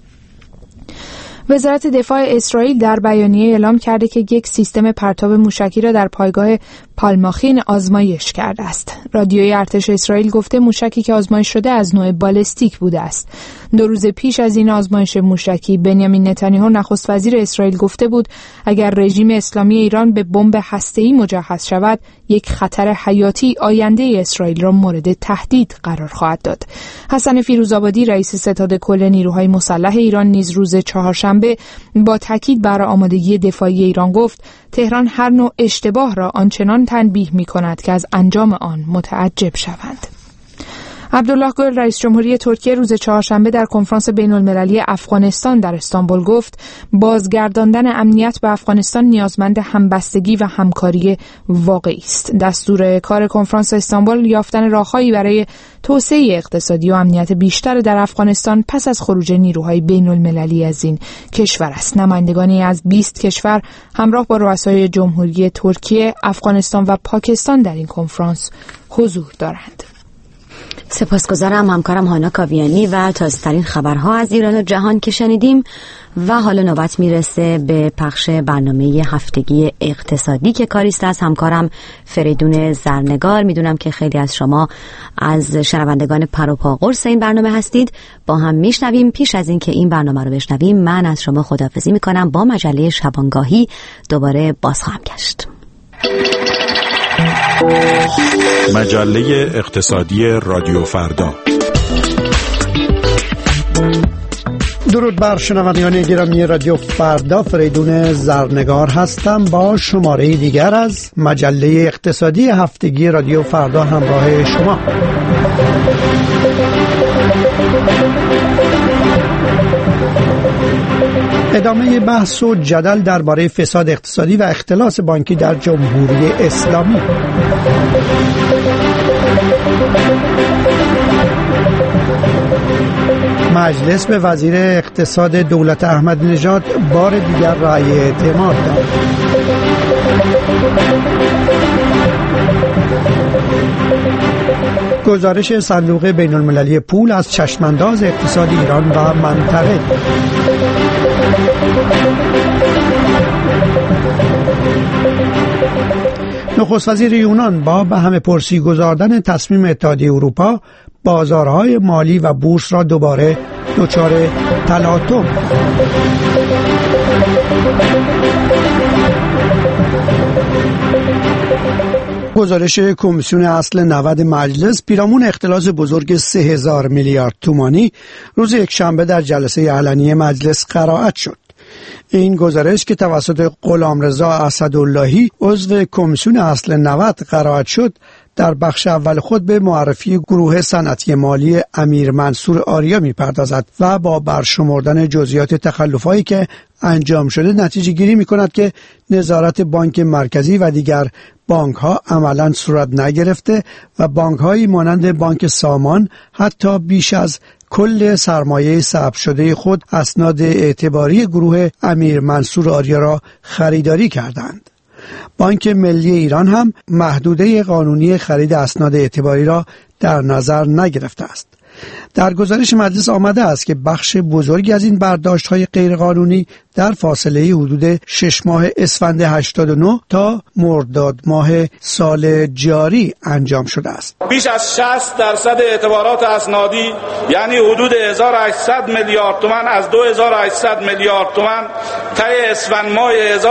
وزارت دفاع اسرائیل در بیانیه اعلام کرده که یک سیستم پرتاب موشکی را در پایگاه پالماخین آزمایش کرده است. رادیوی ارتش اسرائیل گفته موشکی که آزمایش شده از نوع بالستیک بوده است. 2 روز پیش از این آزمایش موشکی بنیامین نتانیاهو نخست وزیر اسرائیل گفته بود اگر رژیم اسلامی ایران به بمب هسته‌ای مجهز شود یک خطر حیاتی آینده اسرائیل را مورد تهدید قرار خواهد داد. حسن فیروزآبادی رئیس ستاد کل نیروهای مسلح ایران نیز روز چهارشنبه با تاکید بر آمادگی دفاعی ایران گفت تهران هر نوع اشتباه را آنچنان تنبیه می‌کند که از انجام آن متعجب شوند. عبدالله گل رئیس جمهوری ترکیه روز چهارشنبه در کنفرانس بین‌المللی افغانستان در استانبول گفت بازگرداندن امنیت به افغانستان نیازمند همبستگی و همکاری واقعی است. دستور کار کنفرانس استانبول یافتن راههایی برای توسعه اقتصادی و امنیت بیشتر در افغانستان پس از خروج نیروهای بین‌المللی از این کشور است. نمایندگانی از 20 کشور همراه با رؤسای جمهوری ترکیه، افغانستان و پاکستان در این کنفرانس حضور دارند. سپاسگزارم همکارم هانا کاویانی و تازه‌ترین خبرها از ایران و جهان که شنیدیم. و حالا نوبت میرسه به پخش برنامه هفتگی اقتصادی که کاریست از همکارم فریدون زرنگار. میدونم که خیلی از شما از شنوندگان پروپا قرص این برنامه هستید. با هم میشنویم. پیش از این که این برنامه رو بشنویم من از شما خداحافظی میکنم. با مجله شبانگاهی دوباره باز خواهم گشت. مجله اقتصادی رادیو فردا. درود بر شنوندگان گرامی رادیو فردا، فریدون زرنگار هستم با شماره دیگر از مجله اقتصادی هفتگی رادیو فردا همراه شما. ادامه بحث و جدل درباره فساد اقتصادی و اختلاس بانکی در جمهوری اسلامی. مجلس به وزیر اقتصاد دولت احمدی نژاد بار دیگر رأی اعتماد داد. گزارش صندوق بین المللی پول از چشمانداز اقتصاد ایران و منطقه. نخست وزیر یونان با به همه پرسی گذاردن تصمیم اتحادیه اروپا بازارهای مالی و بورس را دوباره دچار تلاطم. گزارش کمیسیون اصل 90 مجلس پیرامون اختلاس بزرگ 3000 میلیارد تومانی روز یکشنبه در جلسه علنی مجلس قرائت شد. این گزارش که توسط غلامرضا اسداللهی عضو کمیسیون اصل 90 قرائت شد در بخش اول خود به معرفی گروه صنعتی مالی امیر منصور آریا می‌پردازد و با برشمردن جزئیات تخلفایی که انجام شده نتیجه گیری می‌کند که نظارت بانک مرکزی و دیگر بانک‌ها عملاً صورت نگرفته و بانک‌هایی مانند بانک سامان حتی بیش از کل سرمایه ثبت شده خود اسناد اعتباری گروه امیر منصور آریا را خریداری کردند. بانک ملی ایران هم محدوده قانونی خرید اسناد اعتباری را در نظر نگرفته است. در گزارش مجلس آمده است که بخش بزرگی از این برداشت‌های غیرقانونی در فاصله حدود 6 ماه اسفند 89 تا مرداد ماه سال جاری انجام شده است. بیش از 60% اعتبارات اسنادی یعنی حدود 1800 میلیارد تومان از 2800 میلیارد تومان طی اسفند ماه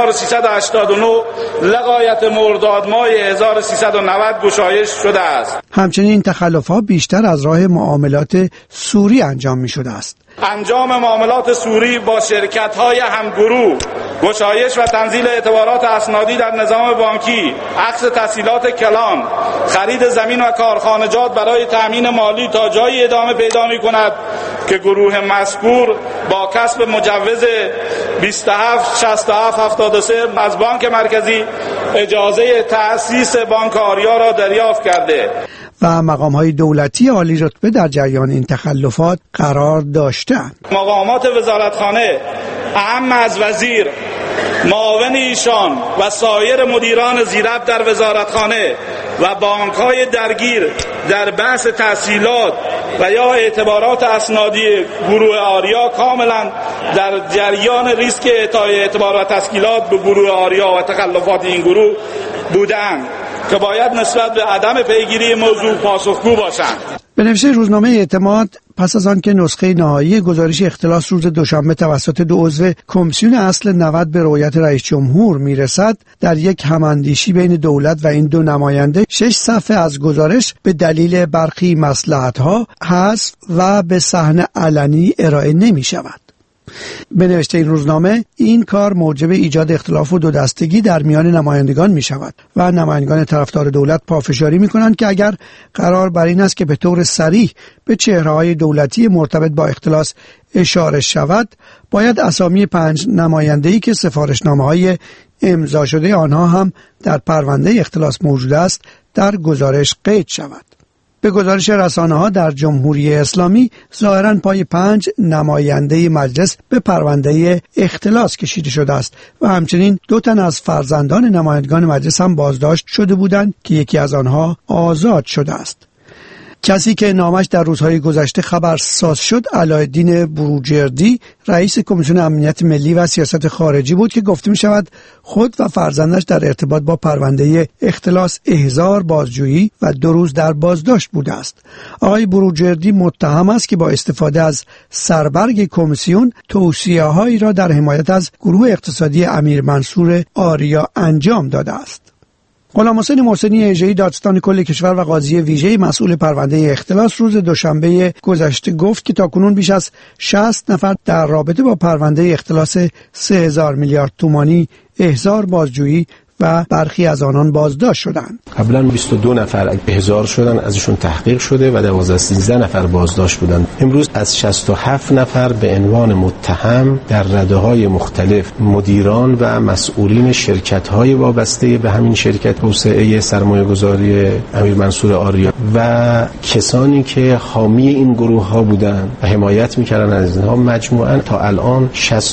1389 لغایت مرداد ماه 1390 گشایش شده است. همچنین تخلف‌ها بیشتر از راه معاملات سوری انجام می‌شده است. انجام معاملات سوری با شرکت‌های همگروه، گشایش و تنزیل اعتبارات اسنادی در نظام بانکی، عکس تسهیلات کلان، خرید زمین و کارخانجات برای تأمین مالی تا جایی ادامه پیدا می‌کند که گروه مذکور با کسب مجوز 276773 از بانک مرکزی اجازه تأسیس بانک آریا را دریافت کرده و مقام‌های دولتی عالی رتبه در جریان این تخلفات قرار داشتند. مقامات وزارتخانه اهم از وزیر، معاون ایشان و سایر مدیران زیربط در وزارتخانه و بانک‌های درگیر در بحث تسهیلات و یا اعتبارات اسنادی گروه آریا کاملا در جریان ریسک اعطای اعتبار و تسهیلات به گروه آریا و تخلفات این گروه بودند که باید نسبت به عدم پیگیری موضوع پاسخگو باشند. به نوشته روزنامه اعتماد پس از آن که نسخه نهایی گزارش اختلاس روز دوشنبه توسط دو عضو کمیسیون اصل 90 به رؤیت رئیس جمهور میرسد، در یک هماندیشی بین دولت و این دو نماینده 6 صفحه از گزارش به دلیل برخی مصلحت‌ها حذف و به صحن علنی ارائه نمی شود. به نوشته این روزنامه این کار موجب ایجاد اختلاف و دو دستگی در میان نمایندگان می شود و نمایندگان طرفدار دولت پافشاری می کنند که اگر قرار بر این است که به طور صریح به چهره‌های دولتی مرتبط با اختلاس اشاره شود، باید اسامی 5 نماینده‌ای که سفارشنامه‌های امضا شده آنها هم در پرونده اختلاس موجود است در گزارش قید شود. به گزارش رسانه‌ها در جمهوری اسلامی ظاهراً پای 5 نماینده مجلس به پرونده اختلاس کشیده شده است و همچنین 2 تن از فرزندان نمایندگان مجلس هم بازداشت شده بودند که یکی از آنها آزاد شده است. کسی که نامش در روزهای گذشته خبرساز شد علایالدین بروجردی رئیس کمیسیون امنیت ملی و سیاست خارجی بود که گفته می شود خود و فرزندش در ارتباط با پرونده اختلاس احضار بازجویی و 2 روز در بازداشت بوده است. آقای بروجردی متهم است که با استفاده از سربرگ کمیسیون توصیه‌هایی را در حمایت از گروه اقتصادی امیر منصور آریا انجام داده است. غلام حسین محسنی اژه‌ای دادستان کل کشور و قاضی ویژه مسئول پرونده اختلاس روز دوشنبه گذشته گفت که تاکنون بیش از 60 نفر در رابطه با پرونده اختلاس 3000 میلیارد تومانی احضار بازجویی و برخی از آنان بازداشت شدند. قبلا 22 نفر احضار شدن، ازشون تحقیق شده و 12-13 نفر بازداشت بودند. امروز از 67 نفر به عنوان متهم در رده‌های مختلف مدیران و مسئولین شرکت‌های وابسته به همین شرکت توسعه سرمایه‌گذاری امیر منصور آریا و کسانی که حامی این گروه‌ها بودند و حمایت می‌کردند از اینها مجموعاً تا الان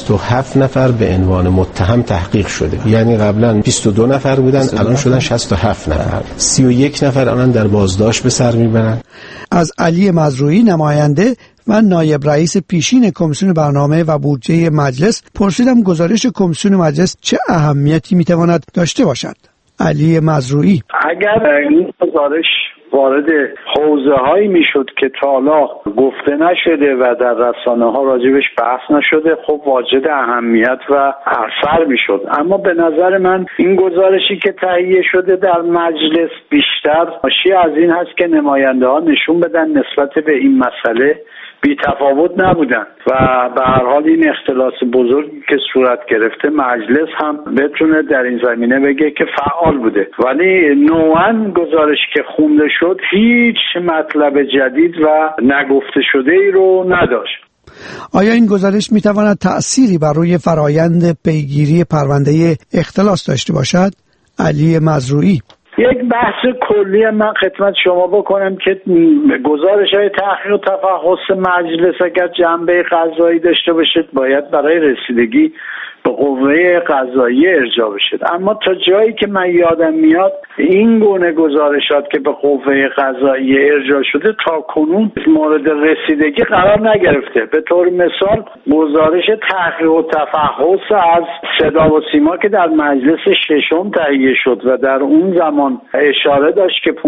67 نفر به عنوان متهم تحقیق شده. یعنی قبلا 22 نفر بودن، الان شدن 67 نفر. 31 نفر الان در بازداشت به سر میبرن. از علی مزروعی نماینده و نایب رئیس پیشین کمیسیون برنامه و بودجه مجلس پرسیدم گزارش کمیسیون مجلس چه اهمیتی میتواند داشته باشد. علی مزروعی: اگر این گزارش وارد حوزه هایی میشد که تا حالا گفته نشده و در رسانه ها راجبش بحث نشده، خب واجد اهمیت و اثر میشد. اما به نظر من این گزارشی که تهیه شده در مجلس بیشتر ناشی از این هست که نماینده ها نشون بدن نسبت به این مسئله بی تفاوت نبودن و به هر حال این اختلاس بزرگی که صورت گرفته مجلس هم بتونه در این زمینه بگه که فعال بوده، ولی نوعاً گزارشی که خونده شد هیچ مطلب جدید و نگفته شده ای رو نداشت. آیا این گزارش میتواند تأثیری بر روی فرایند پیگیری پرونده اختلاس داشته باشد؟ علی مزروعی: یک بحث کلی من خدمت شما بکنم که گزارش‌های تحقیق و تفحص مجلس اگر جنبه قضایی داشته باشد باید برای رسیدگی به قوه قضاییه ارجاع بشه، اما تا جایی که من یادم میاد این گونه گزارشات که به قوه قضاییه ارجاع شده تا کنون مورد رسیدگی قرار نگرفته. به طور مثال گزارش تحقیق و تفحص از صدا و سیما که در مجلس ششم تهیه شد و در اون زمان اشاره داشت که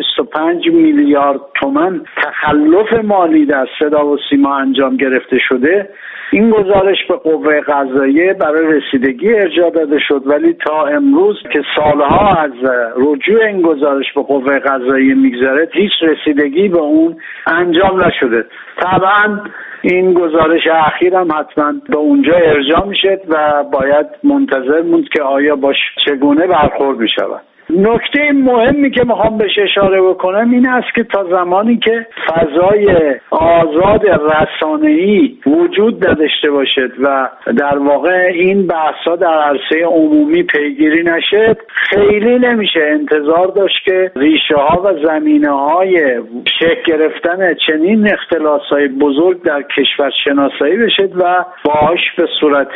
525 میلیارد تومان تخلف مالی در صدا و سیما انجام گرفته شده، این گزارش به قوه قضاییه برای رسیدگی ارجاع داده شد، ولی تا امروز که سالها از رجوع این گزارش به قوه قضاییه میگذره هیچ رسیدگی به اون انجام نشده. طبعا این گزارش اخیر هم حتما به اونجا ارجاع میشه و باید منتظر موند که آیا باش چگونه برخورد میشود. نکته مهمی که میخوام بهش اشاره بکنم این است که تا زمانی که فضای آزاد رسانه‌ای وجود نداشته باشد و در واقع این بحث‌ها در عرصه عمومی پیگیری نشه، خیلی نمیشه انتظار داشت که ریشه‌ها و زمینه‌های شکل گرفتن چنین اختلاس‌های بزرگ در کشور شناسایی بشه و باهاش به صورت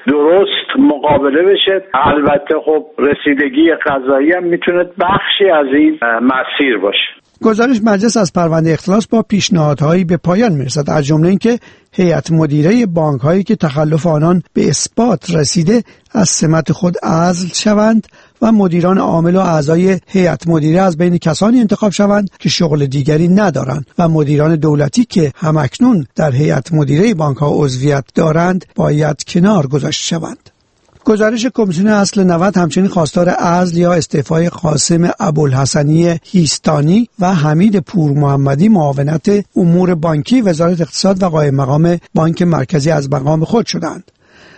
درست مقابله بشه. البته خب رسیدگی قضایی میتونه بخشی از این مسیر باشه. گزارش مجلس از پرونده اختلاس با پیشنهادهایی به پایان میرسد، از جمله اینکه هیئت مدیره بانک‌هایی که تخلف آنان به اثبات رسیده از سمت خود عزل شوند و مدیران عامل و اعضای هیئت مدیره از بین کسانی انتخاب شوند که شغل دیگری ندارند و مدیران دولتی که همکنون در هیئت مدیره بانک‌ها عضویت دارند باید کنار گذاشته شوند. گزارش کمیسیون اصل 90 همچنین خواستار عزل یا استعفای قاسم ابوالحسنی هیستانی و حمید پورمحمدی معاونت امور بانکی وزارت اقتصاد و قائم مقام بانک مرکزی از مقام خود شدند.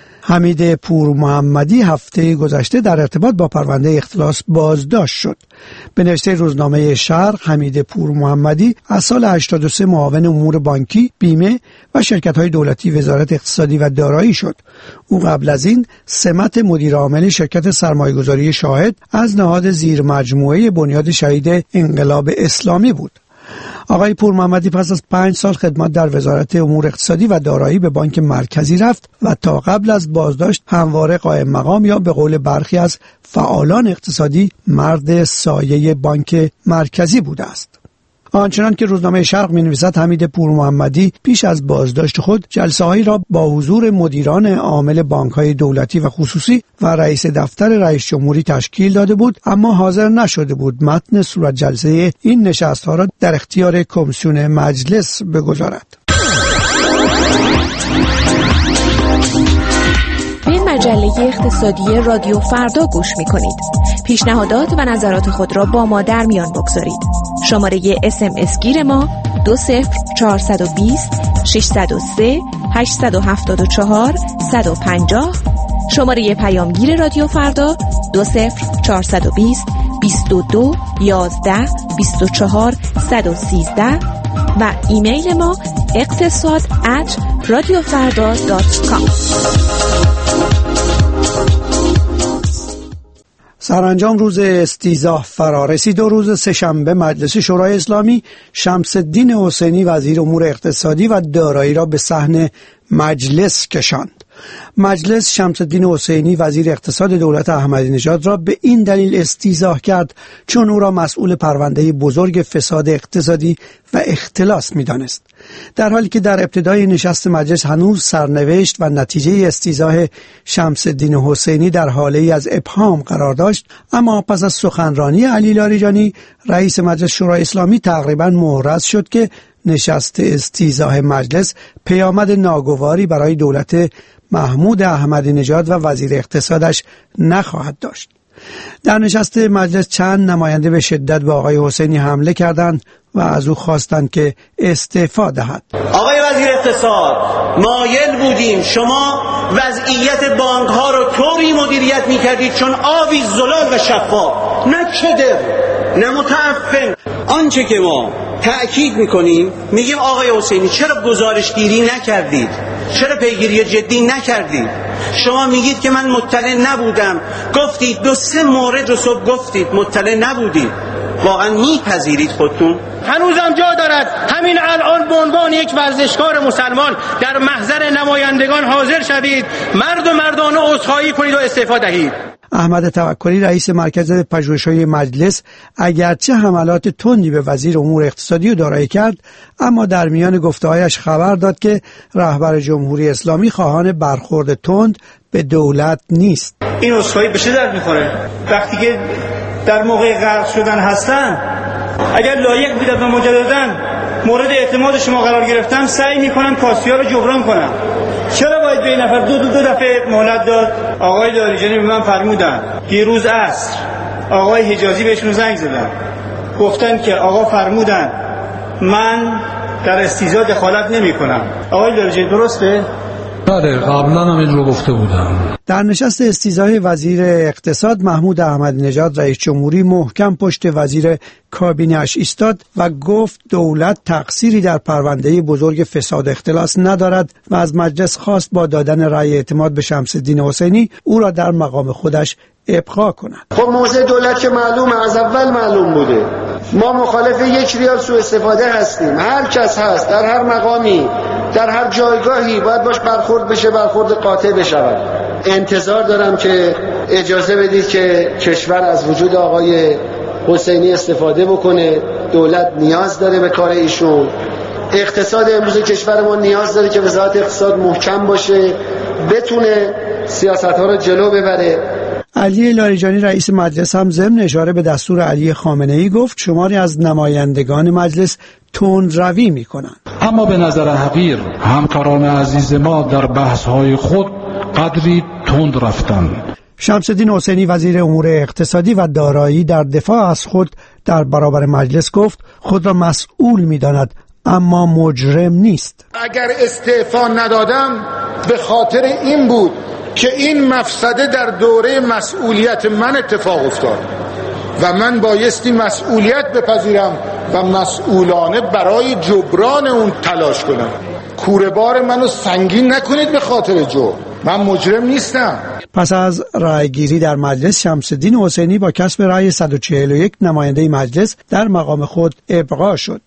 حمید پورمحمدی هفته گذشته در ارتباط با پرونده اختلاس بازداشت شد. به نوشته روزنامه شرق، حمید پورمحمدی از سال 83 معاون امور بانکی، بیمه و شرکت‌های دولتی وزارت اقتصادی و دارایی شد. او قبل از این سمت مدیر عامل شرکت سرمایه‌گذاری شاهد از نهاد زیر مجموعه بنیاد شهید انقلاب اسلامی بود. آقای پورمحمدی پس از 5 سال خدمت در وزارت امور اقتصادی و دارایی به بانک مرکزی رفت و تا قبل از بازداشت همواره قائم مقام یا به قول برخی از فعالان اقتصادی مرد سایه بانک مرکزی بوده است. آنچنان که روزنامه شرق می‌نویسد حمید پور محمدی پیش از بازداشت خود جلسه‌هایی را با حضور مدیران عامل بانک‌های دولتی و خصوصی و رئیس دفتر رئیس جمهوری تشکیل داده بود، اما حاضر نشده بود متن صورت جلسه این نشست‌ها را در اختیار کمیسیون مجلس بگذارد. به مجله اقتصادی رادیو فردا گوش می‌کنید. پیشنهادات و نظرات خود را با ما در میان بگذارید. شماره SMS گیر ما 20420 603 874 150. شماره پیامگیر رادیو فردا 20420 22 11 24 113 و ایمیل ما اقتصاد@radiofarda.com. سرانجام روز استیضاح فرا رسید و روز سه‌شنبه مجلس شورای اسلامی شمس الدین حسینی وزیر امور اقتصادی و دارایی را به صحن مجلس کشاند. مجلس شمس الدین حسینی وزیر اقتصاد دولت احمدی نژاد را به این دلیل استیضاح کرد چون او را مسئول پرونده بزرگ فساد اقتصادی و اختلاس می‌دانست. در حالی که در ابتدای نشست مجلس هنوز سرنوشت و نتیجه استیضاح شمس الدین حسینی در حاله از ابهام قرار داشت، اما پس از سخنرانی علی لاریجانی رئیس مجلس شورای اسلامی تقریباً محرز شد که نشست استیضاح مجلس پیامد ناگواری برای دولت محمود احمدی نژاد و وزیر اقتصادش نخواهد داشت. در نشست مجلس چند نماینده به شدت به آقای حسینی حمله کردند و از او خواستند که استعفا دهد. آقای وزیر اقتصاد، مایل بودیم شما وضعیت بانک ها رو طوری مدیریت می‌کردید چون آبی زلال و شفاف، نه کدر نه متعفن. آنچه که ما تأکید می‌کنیم میگیم آقای حسینی چرا گزارشگیری نکردید؟ چرا پیگیری جدی نکردید؟ شما میگید که من مطلع نبودم، گفتید 2-3 مورد رو صبح گفتید مطلع نبودید. واقعا میپذیرید خودتون؟ هنوزم جا دارد همین الان به عنوان یک ورزشکار مسلمان در محضر نمایندگان حاضر شوید، مرد و مردانه عذرخواهی کنید و استعفا دهید. احمد توکلی رئیس مرکز پژوهش‌های مجلس اگرچه حملات تندی به وزیر امور اقتصادی و دارایی کرد، اما در میان گفته‌هایش خبر داد که رهبر جمهوری اسلامی خواهان برخورد تند به دولت نیست. این عذرخواهی به چه درد می‌خوره وقتی که در موقع غرق شدن هستن؟ اگر لایق بودن و مجدداً مورد اعتماد شما قرار گرفتم، سعی می‌کنم کاسی‌ها رو جبران کنم. چرا باید به این نفر دو دفعه مهلت داد؟ آقای لاریجانی به من فرمودن دیروز عصر آقای حجازی بهشون زنگ زدن، گفتن که آقا فرمودن من در استیضاح دخالت نمی‌کنم. آقای لاریجانی درسته؟ بله، قبلا هم این رو گفته بودم. در نشست استیضاح وزیر اقتصاد محمود احمدی نژاد رئیس جمهوری محکم پشت وزیر کابینه‌اش ایستاد و گفت دولت تقصیری در پرونده بزرگ فساد اختلاس ندارد و از مجلس خواست با دادن رأی اعتماد به شمس الدین حسینی او را در مقام خودش ابقا کند. خب موضع دولت که معلومه، از اول معلوم بوده. ما مخالف 1 ریال سوء استفاده هستیم. هر کس هست در هر مقامی در هر جایگاهی باید باش برخورد بشه، برخورد قاطع بشود. انتظار دارم که اجازه بدید که کشور از وجود آقای حسینی استفاده بکنه. دولت نیاز داره به کار ایشون. اقتصاد امروز کشور ما نیاز داره که وزارت اقتصاد محکم باشه، بتونه سیاست‌ها رو جلو ببره. علی لاریجانی رئیس مجلس هم ضمن اشاره به دستور علی خامنه‌ای گفت شماری از نمایندگان مجلس تندروی می‌کنند. اما به نظر حقیر همکاران عزیز ما در بحث‌های خود قدری تند رفتند. شمس الدین حسینی وزیر امور اقتصادی و دارایی در دفاع از خود در برابر مجلس گفت خود را مسئول می‌داند اما مجرم نیست. اگر استعفا ندادم به خاطر این بود که این مفسده در دوره مسئولیت من اتفاق افتاد و من بایستی مسئولیت بپذیرم و مسئولانه برای جبران اون تلاش کنم. کوره بار منو سنگین نکنید به خاطر جرم. من مجرم نیستم. پس از رأیگیری در مجلس شمس الدین حسینی با کسب رأی 141 نماینده مجلس در مقام خود ابقا شد.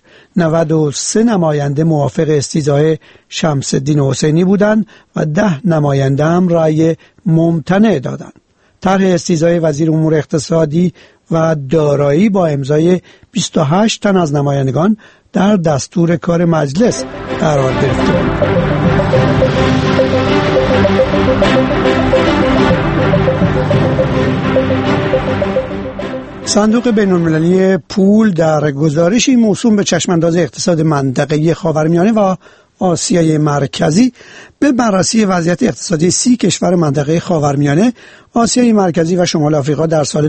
93 نماینده موافق استیضاح شمس الدین حسینی بودند و 10 نماینده هم رأی ممتنع دادند. طرح استیضاح وزیر امور اقتصادی و دارایی با امضای 28 تن از نمایندگان در دستور کار مجلس قرار گرفته بود. صندوق بین‌المللی پول در گزارشی موسوم به چشمانداز اقتصاد منطقه‌ای خاورمیانه و آسیای مرکزی به بررسی وضعیت اقتصادی 30 کشور منطقه خاورمیانه، آسیای مرکزی و شمال آفریقا در سال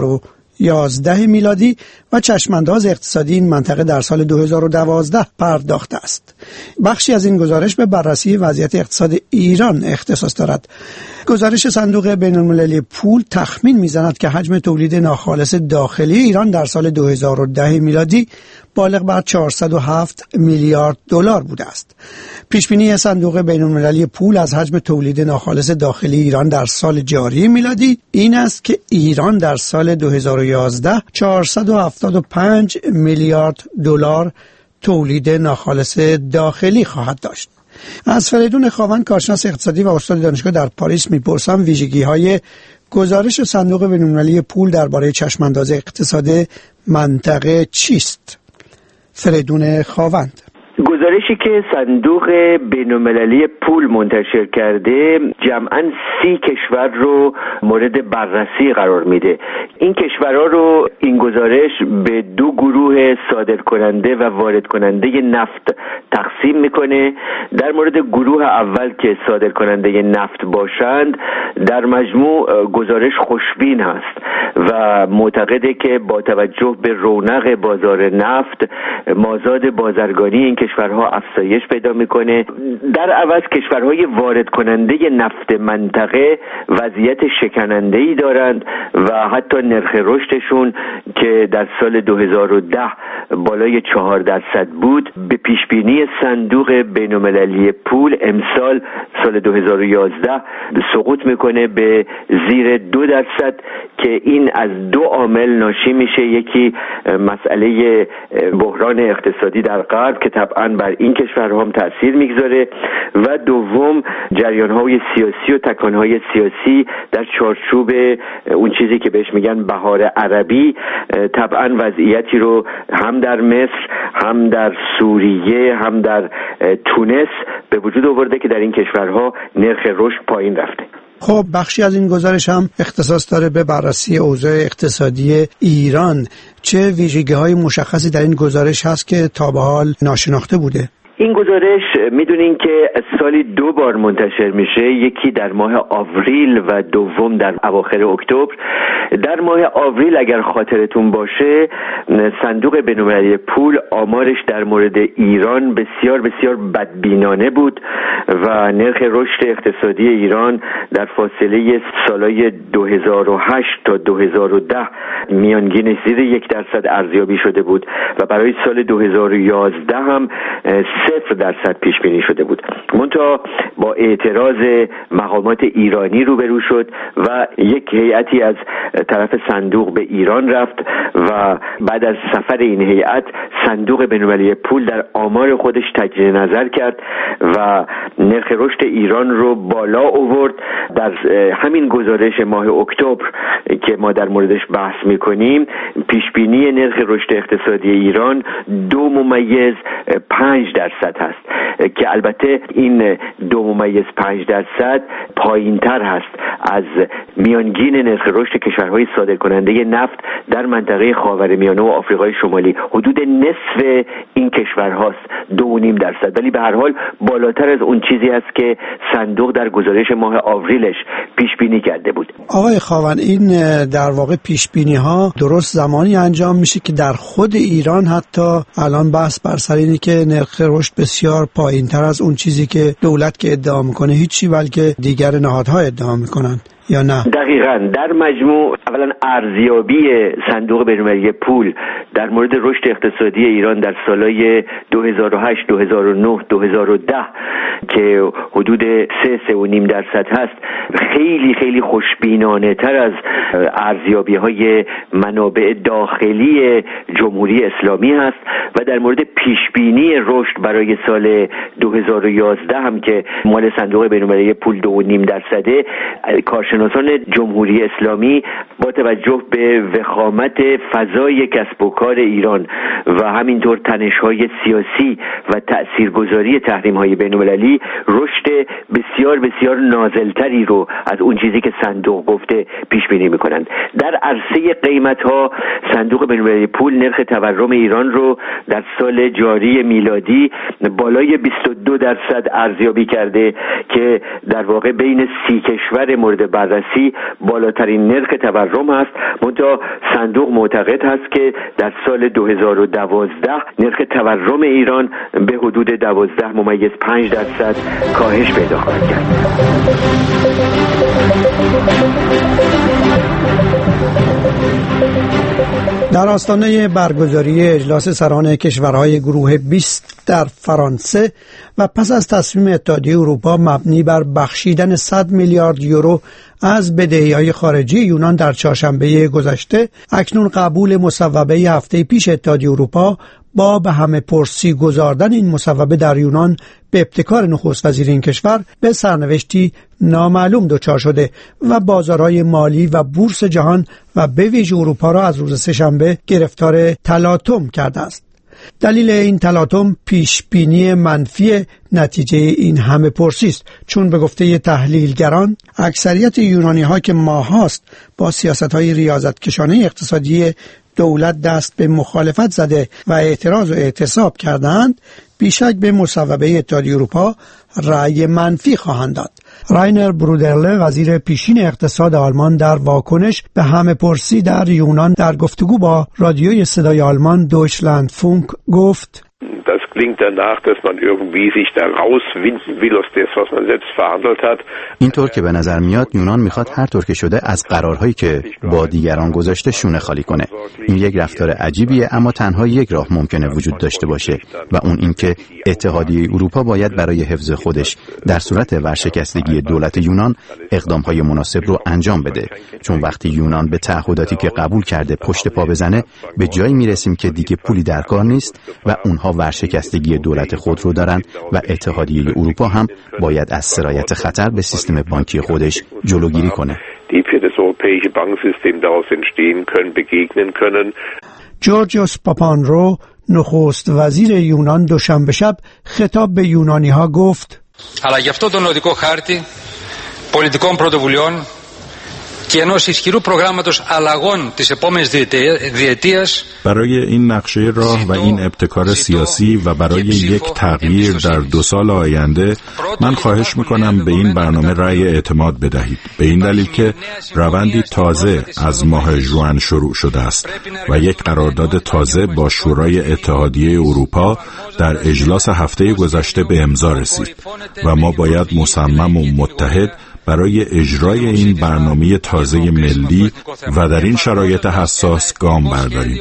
2011 میلادی و چشمانداز اقتصادی این منطقه در سال 2012 پرداخته است. بخشی از این گزارش به بررسی وضعیت اقتصاد ایران اختصاص دارد. گزارش صندوق بین‌المللی پول تخمین می‌زند که حجم تولید ناخالص داخلی ایران در سال 2010 میلادی بالغ بر 407 میلیارد دلار بوده است. پیشبینی صندوق بین‌المللی پول از حجم تولید ناخالص داخلی ایران در سال جاری میلادی این است که ایران در سال 2011 475 میلیارد دلار تولید ناخالص داخلی خواهد داشت. از فریدون خاوند، کارشناس اقتصادی و استاد دانشگاه در پاریس، میپرسم ویژگی‌های گزارش صندوق بین‌المللی پول درباره چشمانداز اقتصاد منطقه چیست؟ فریدون خاوند: گزارشی که صندوق بین‌المللی پول منتشر کرده جمعاً 30 کشور رو مورد بررسی قرار میده. این کشورها رو این گزارش به 2 گروه صادرکننده و وارد کننده نفت تقسیم میکنه. در مورد گروه اول که صادرکننده نفت باشند، در مجموع گزارش خوشبین هست و معتقده که با توجه به رونق بازار نفت، مازاد بازرگانی این کشورها افزایش پیدا میکنه. در عوض کشورهای وارد کننده نفت منطقه وضعیت شکننده‌ای دارند و حتی نرخ رشدشون که در سال 2010 بالای 4% بود، به پیشبینی صندوق بین‌المللی پول امسال سال 2011 سقوط میکنه به زیر 2% که این از 2 عامل ناشی میشه. یکی مسئله بحران اقتصادی در غرب که طبعاً بر این کشورها هم تأثیر میگذاره و دوم جریان‌های سیاسی و تکان‌های سیاسی در چارچوب اون چیزی که بهش میگن بهار عربی طبعاً وضعیتی رو هم در مصر، هم در سوریه، هم در تونس به وجود آورده که در این کشورها نرخ رشد پایین رفته. خب بخشی از این گزارش هم اختصاص داره به بررسی اوضاع اقتصادی ایران. چه ویژگی‌های مشخصی در این گزارش هست که تا به حال ناشناخته بوده؟ این گزارش میدونین که سالی 2 بار منتشر میشه، یکی در ماه آوریل و دوم در اواخر اکتبر. در ماه آوریل اگر خاطرتون باشه صندوق بین‌المللی پول آمارش در مورد ایران بسیار بسیار بدبینانه بود و نرخ رشد اقتصادی ایران در فاصله سالهای 2008 تا 2010 میانگین زیر 1% ارزیابی شده بود و برای سال 2011 هم 0% پیش بینی شده بود. منتها با اعتراض مقامات ایرانی روبرو شد و یک هیئتی از طرف صندوق به ایران رفت و بعد از سفر این هیئت صندوق بین‌المللی پول در آمار خودش تجدید نظر کرد و نرخ رشد ایران رو بالا آورد. در همین گزارش ماه اکتبر که ما در موردش بحث می‌کنیم، پیش بینی نرخ رشد اقتصادی ایران 2.5% هست که البته این 2.5% پایین‌تر هست از میانگین نرخ رشد کشورهای صادرکننده نفت در منطقه خاورمیانه و آفریقای شمالی. حدود نصف این کشورهاست، 2.5%، ولی به هر حال بالاتر از اون چیزی هست که صندوق در گزارش ماه آوریلش پیش بینی کرده بود. آقای خاوند، این در واقع پیش بینی ها درست زمانی انجام میشه که در خود ایران حتی الان بحث بر سر اینه که نرخ رشد بسیار پایین‌تر از اون چیزی که دولت که ادعا میکنه هیچی، بلکه دیگر نهادها ادعا میکنن، یا نه؟ دقیقاً. در مجموع اولا ارزیابی صندوق بین‌المللی پول در مورد رشد اقتصادی ایران در سالهای 2008 2009 2010 که حدود 3.5% هست خیلی خیلی خوشبینانه تر از ارزیابی های منابع داخلی جمهوری اسلامی هست و در مورد پیشبینی رشد برای سال 2011 هم که مال صندوق بین‌المللی پول 2.5%، کارشناسان جمهوری اسلامی با توجه به وخامت فضای کسب و کار ایران و همینطور تنش‌های سیاسی و تأثیرگذاری تحریم‌های بین‌المللی رشد بسیار بسیار نازلتری رو از اون چیزی که صندوق گفته پیش بینی می‌کنند. در عرصه قیمت‌ها صندوق بین‌المللی پول نرخ تورم ایران رو در سال جاری میلادی بالای 22% ارزیابی کرده که در واقع بین 30 کشور مورد بررسی بالاترین نرخ تورم است. منتها صندوق معتقد هست که در سال 2012 نرخ تورم ایران به حدود 12.5% کاهش پیدا خواهد کرد. در آستانه برگزاری اجلاس سران کشورهای گروه 20 در فرانسه و پس از تصمیم اتحادیه اروپا مبنی بر بخشیدن 100 میلیارد یورو از بدهی‌های خارجی یونان در چهارشنبه گذشته، اکنون قبول مصوبه هفته پیش اتحادیه اروپا با به همه پرسی گذاردن این مصوبه در یونان به ابتکار نخست وزیر این کشور به سرنوشتی نامعلوم دچار شده و بازارهای مالی و بورس جهان و به ویژه اروپا را از روز سه‌شنبه گرفتار تلاطم کرده است. دلیل این تلاطم پیشبینی منفی نتیجه این همه پرسی است، چون به گفته تحلیلگران اکثریت یونانی‌ها که ماهاست با سیاست‌های ریاضتکشانه اقتصادی دولت دست به مخالفت زده و اعتراض و اعتصاب کردند، بیشک به مصوبه اتحادیه اروپا رأی منفی خواهند داد. راینر برودرله وزیر پیشین اقتصاد آلمان در واکنش به همه پرسی در یونان در گفتگو با رادیوی صدای آلمان دویچلند فونک گفت: Das klingt danach, dass man irgendwie sich da rauswinden will aus dem, was man selbst verhandelt hat. اینطور که به نظر میاد یونان میخواد هر طور که شده از قرارهایی که با دیگران گذاشته شونه خالی کنه. این یک رفتار عجیبیه، اما تنها یک راه ممکنه وجود داشته باشه و اون این که اتحادیه اروپا باید برای حفظ خودش در صورت ورشکستگی دولت یونان اقدامهای مناسب رو انجام بده، چون وقتی یونان به تعهداتی که قبول کرده پشت پا بزنه به جایی میرسیم که دیگه پولی در کار نیست و اونها ورشکستگی دولت خود رو دارن و اتحادیه اروپا هم باید از سرایت خطر به سیستم بانکی خودش جلوگیری کنه. جورجیوس پاپانرو نخست وزیر یونان دوشنبه شب خطاب به یونانی‌ها گفت: Αλλά γι' αυτό τον οδικό χάρτη πολιτικών πρωτοβουλειών και ενός ισχυρού προγράμματος αλλαγών της επόμενης διετίας. برای این نقشه راه و این ابتکار سیاسی و برای یک تغییر در 2 سال آینده من خواهش میکنم به این برنامه رأی اعتماد بدهید، به این دلیل که روندی تازه از ماه ژوئن شروع شده است و یک قرارداد تازه با شورای اتحادیه اروپا در اجلاس هفته گذشته به امضا رسید و ما باید مصمم و متحد برای اجرای این برنامه تازه ملی و در این شرایط حساس گام برداریم.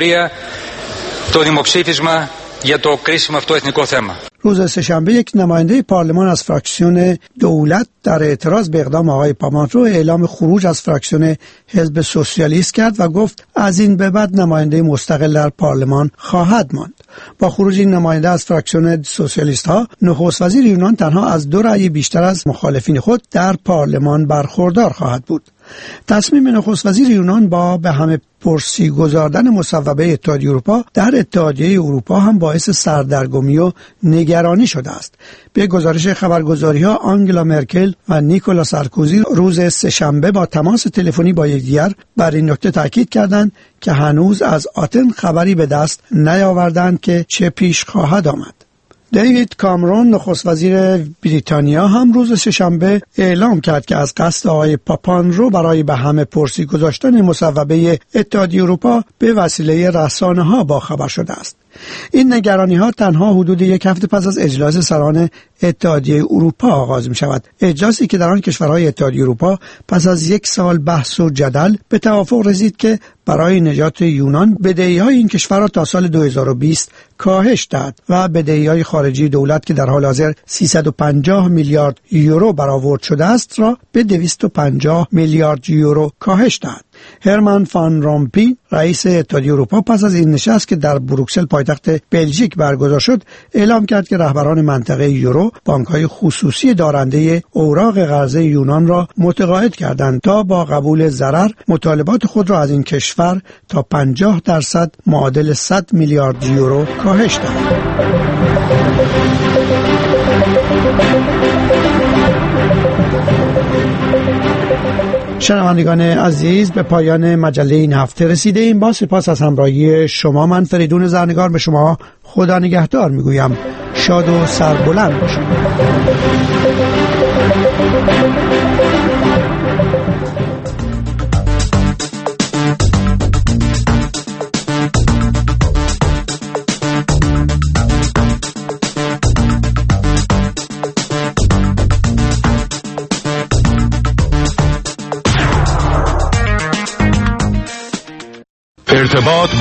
روز سه‌شنبه یک نماینده پارلمان از فراکسیون دولت در اعتراض به اقدام آقای پاپانرو اعلام خروج از فراکسیون حزب سوسیالیست کرد و گفت از این به بعد نماینده مستقل در پارلمان خواهد ماند. با خروج این نماینده از فراکسیون سوسیالیست ها، نخست وزیر یونان تنها از 2 رأی بیشتر از مخالفین خود در پارلمان برخوردار خواهد بود. تصمیم نخست وزیر یونان با به همه پرسی گذاردن مصوبه اتحادیه اروپا در اتحادیه اروپا هم باعث سردرگمی و نگرانی شده است. به گزارش خبرگزاری‌ها آنگلا مرکل و نیکولا سارکوزی روز سه‌شنبه با تماس تلفنی با یکدیگر بر این نکته تاکید کردند که هنوز از آتن خبری به دست نیاوردند که چه پیش خواهد آمد. دیوید کامرون نخست وزیر بریتانیا هم روز سه‌شنبه اعلام کرد که از قصد آقای پاپانرو برای به همه پرسی گذاشتن مصوبه اتحادیه اروپا به وسیله رسانه‌ها باخبر شده است. این نگرانی‌ها تنها حدود 1 هفته پس از اجلاس سران اتحادیه اروپا آغاز می‌شود. اجلاسی که در آن کشورهای اتحادیه اروپا پس از 1 سال بحث و جدل به توافق رسید که برای نجات یونان بدهی‌های این کشور را تا سال 2020 کاهش دهد و بدهی‌های خارجی دولت که در حال حاضر 350 میلیارد یورو برآورد شده است را به 250 میلیارد یورو کاهش دهد. هرمان فان رامپی رئیس اتحادیه اروپا پس از این نشست که در بروکسل پایتخت بلژیک برگزار شد اعلام کرد که رهبران منطقه یورو بانک‌های خصوصی دارنده اوراق قرضه یونان را متقاعد کردند تا با قبول ضرر مطالبات خود را از این کشور تا 50% معادل 100 میلیارد یورو کاهش دهند. شنوندگان عزیز، به پایان مجله این هفته رسیده ایم. با سپاس از همراهی شما، من فریدون زرنگار به شما خدا نگهدار میگویم. شاد و سربلند باشید. ارتباط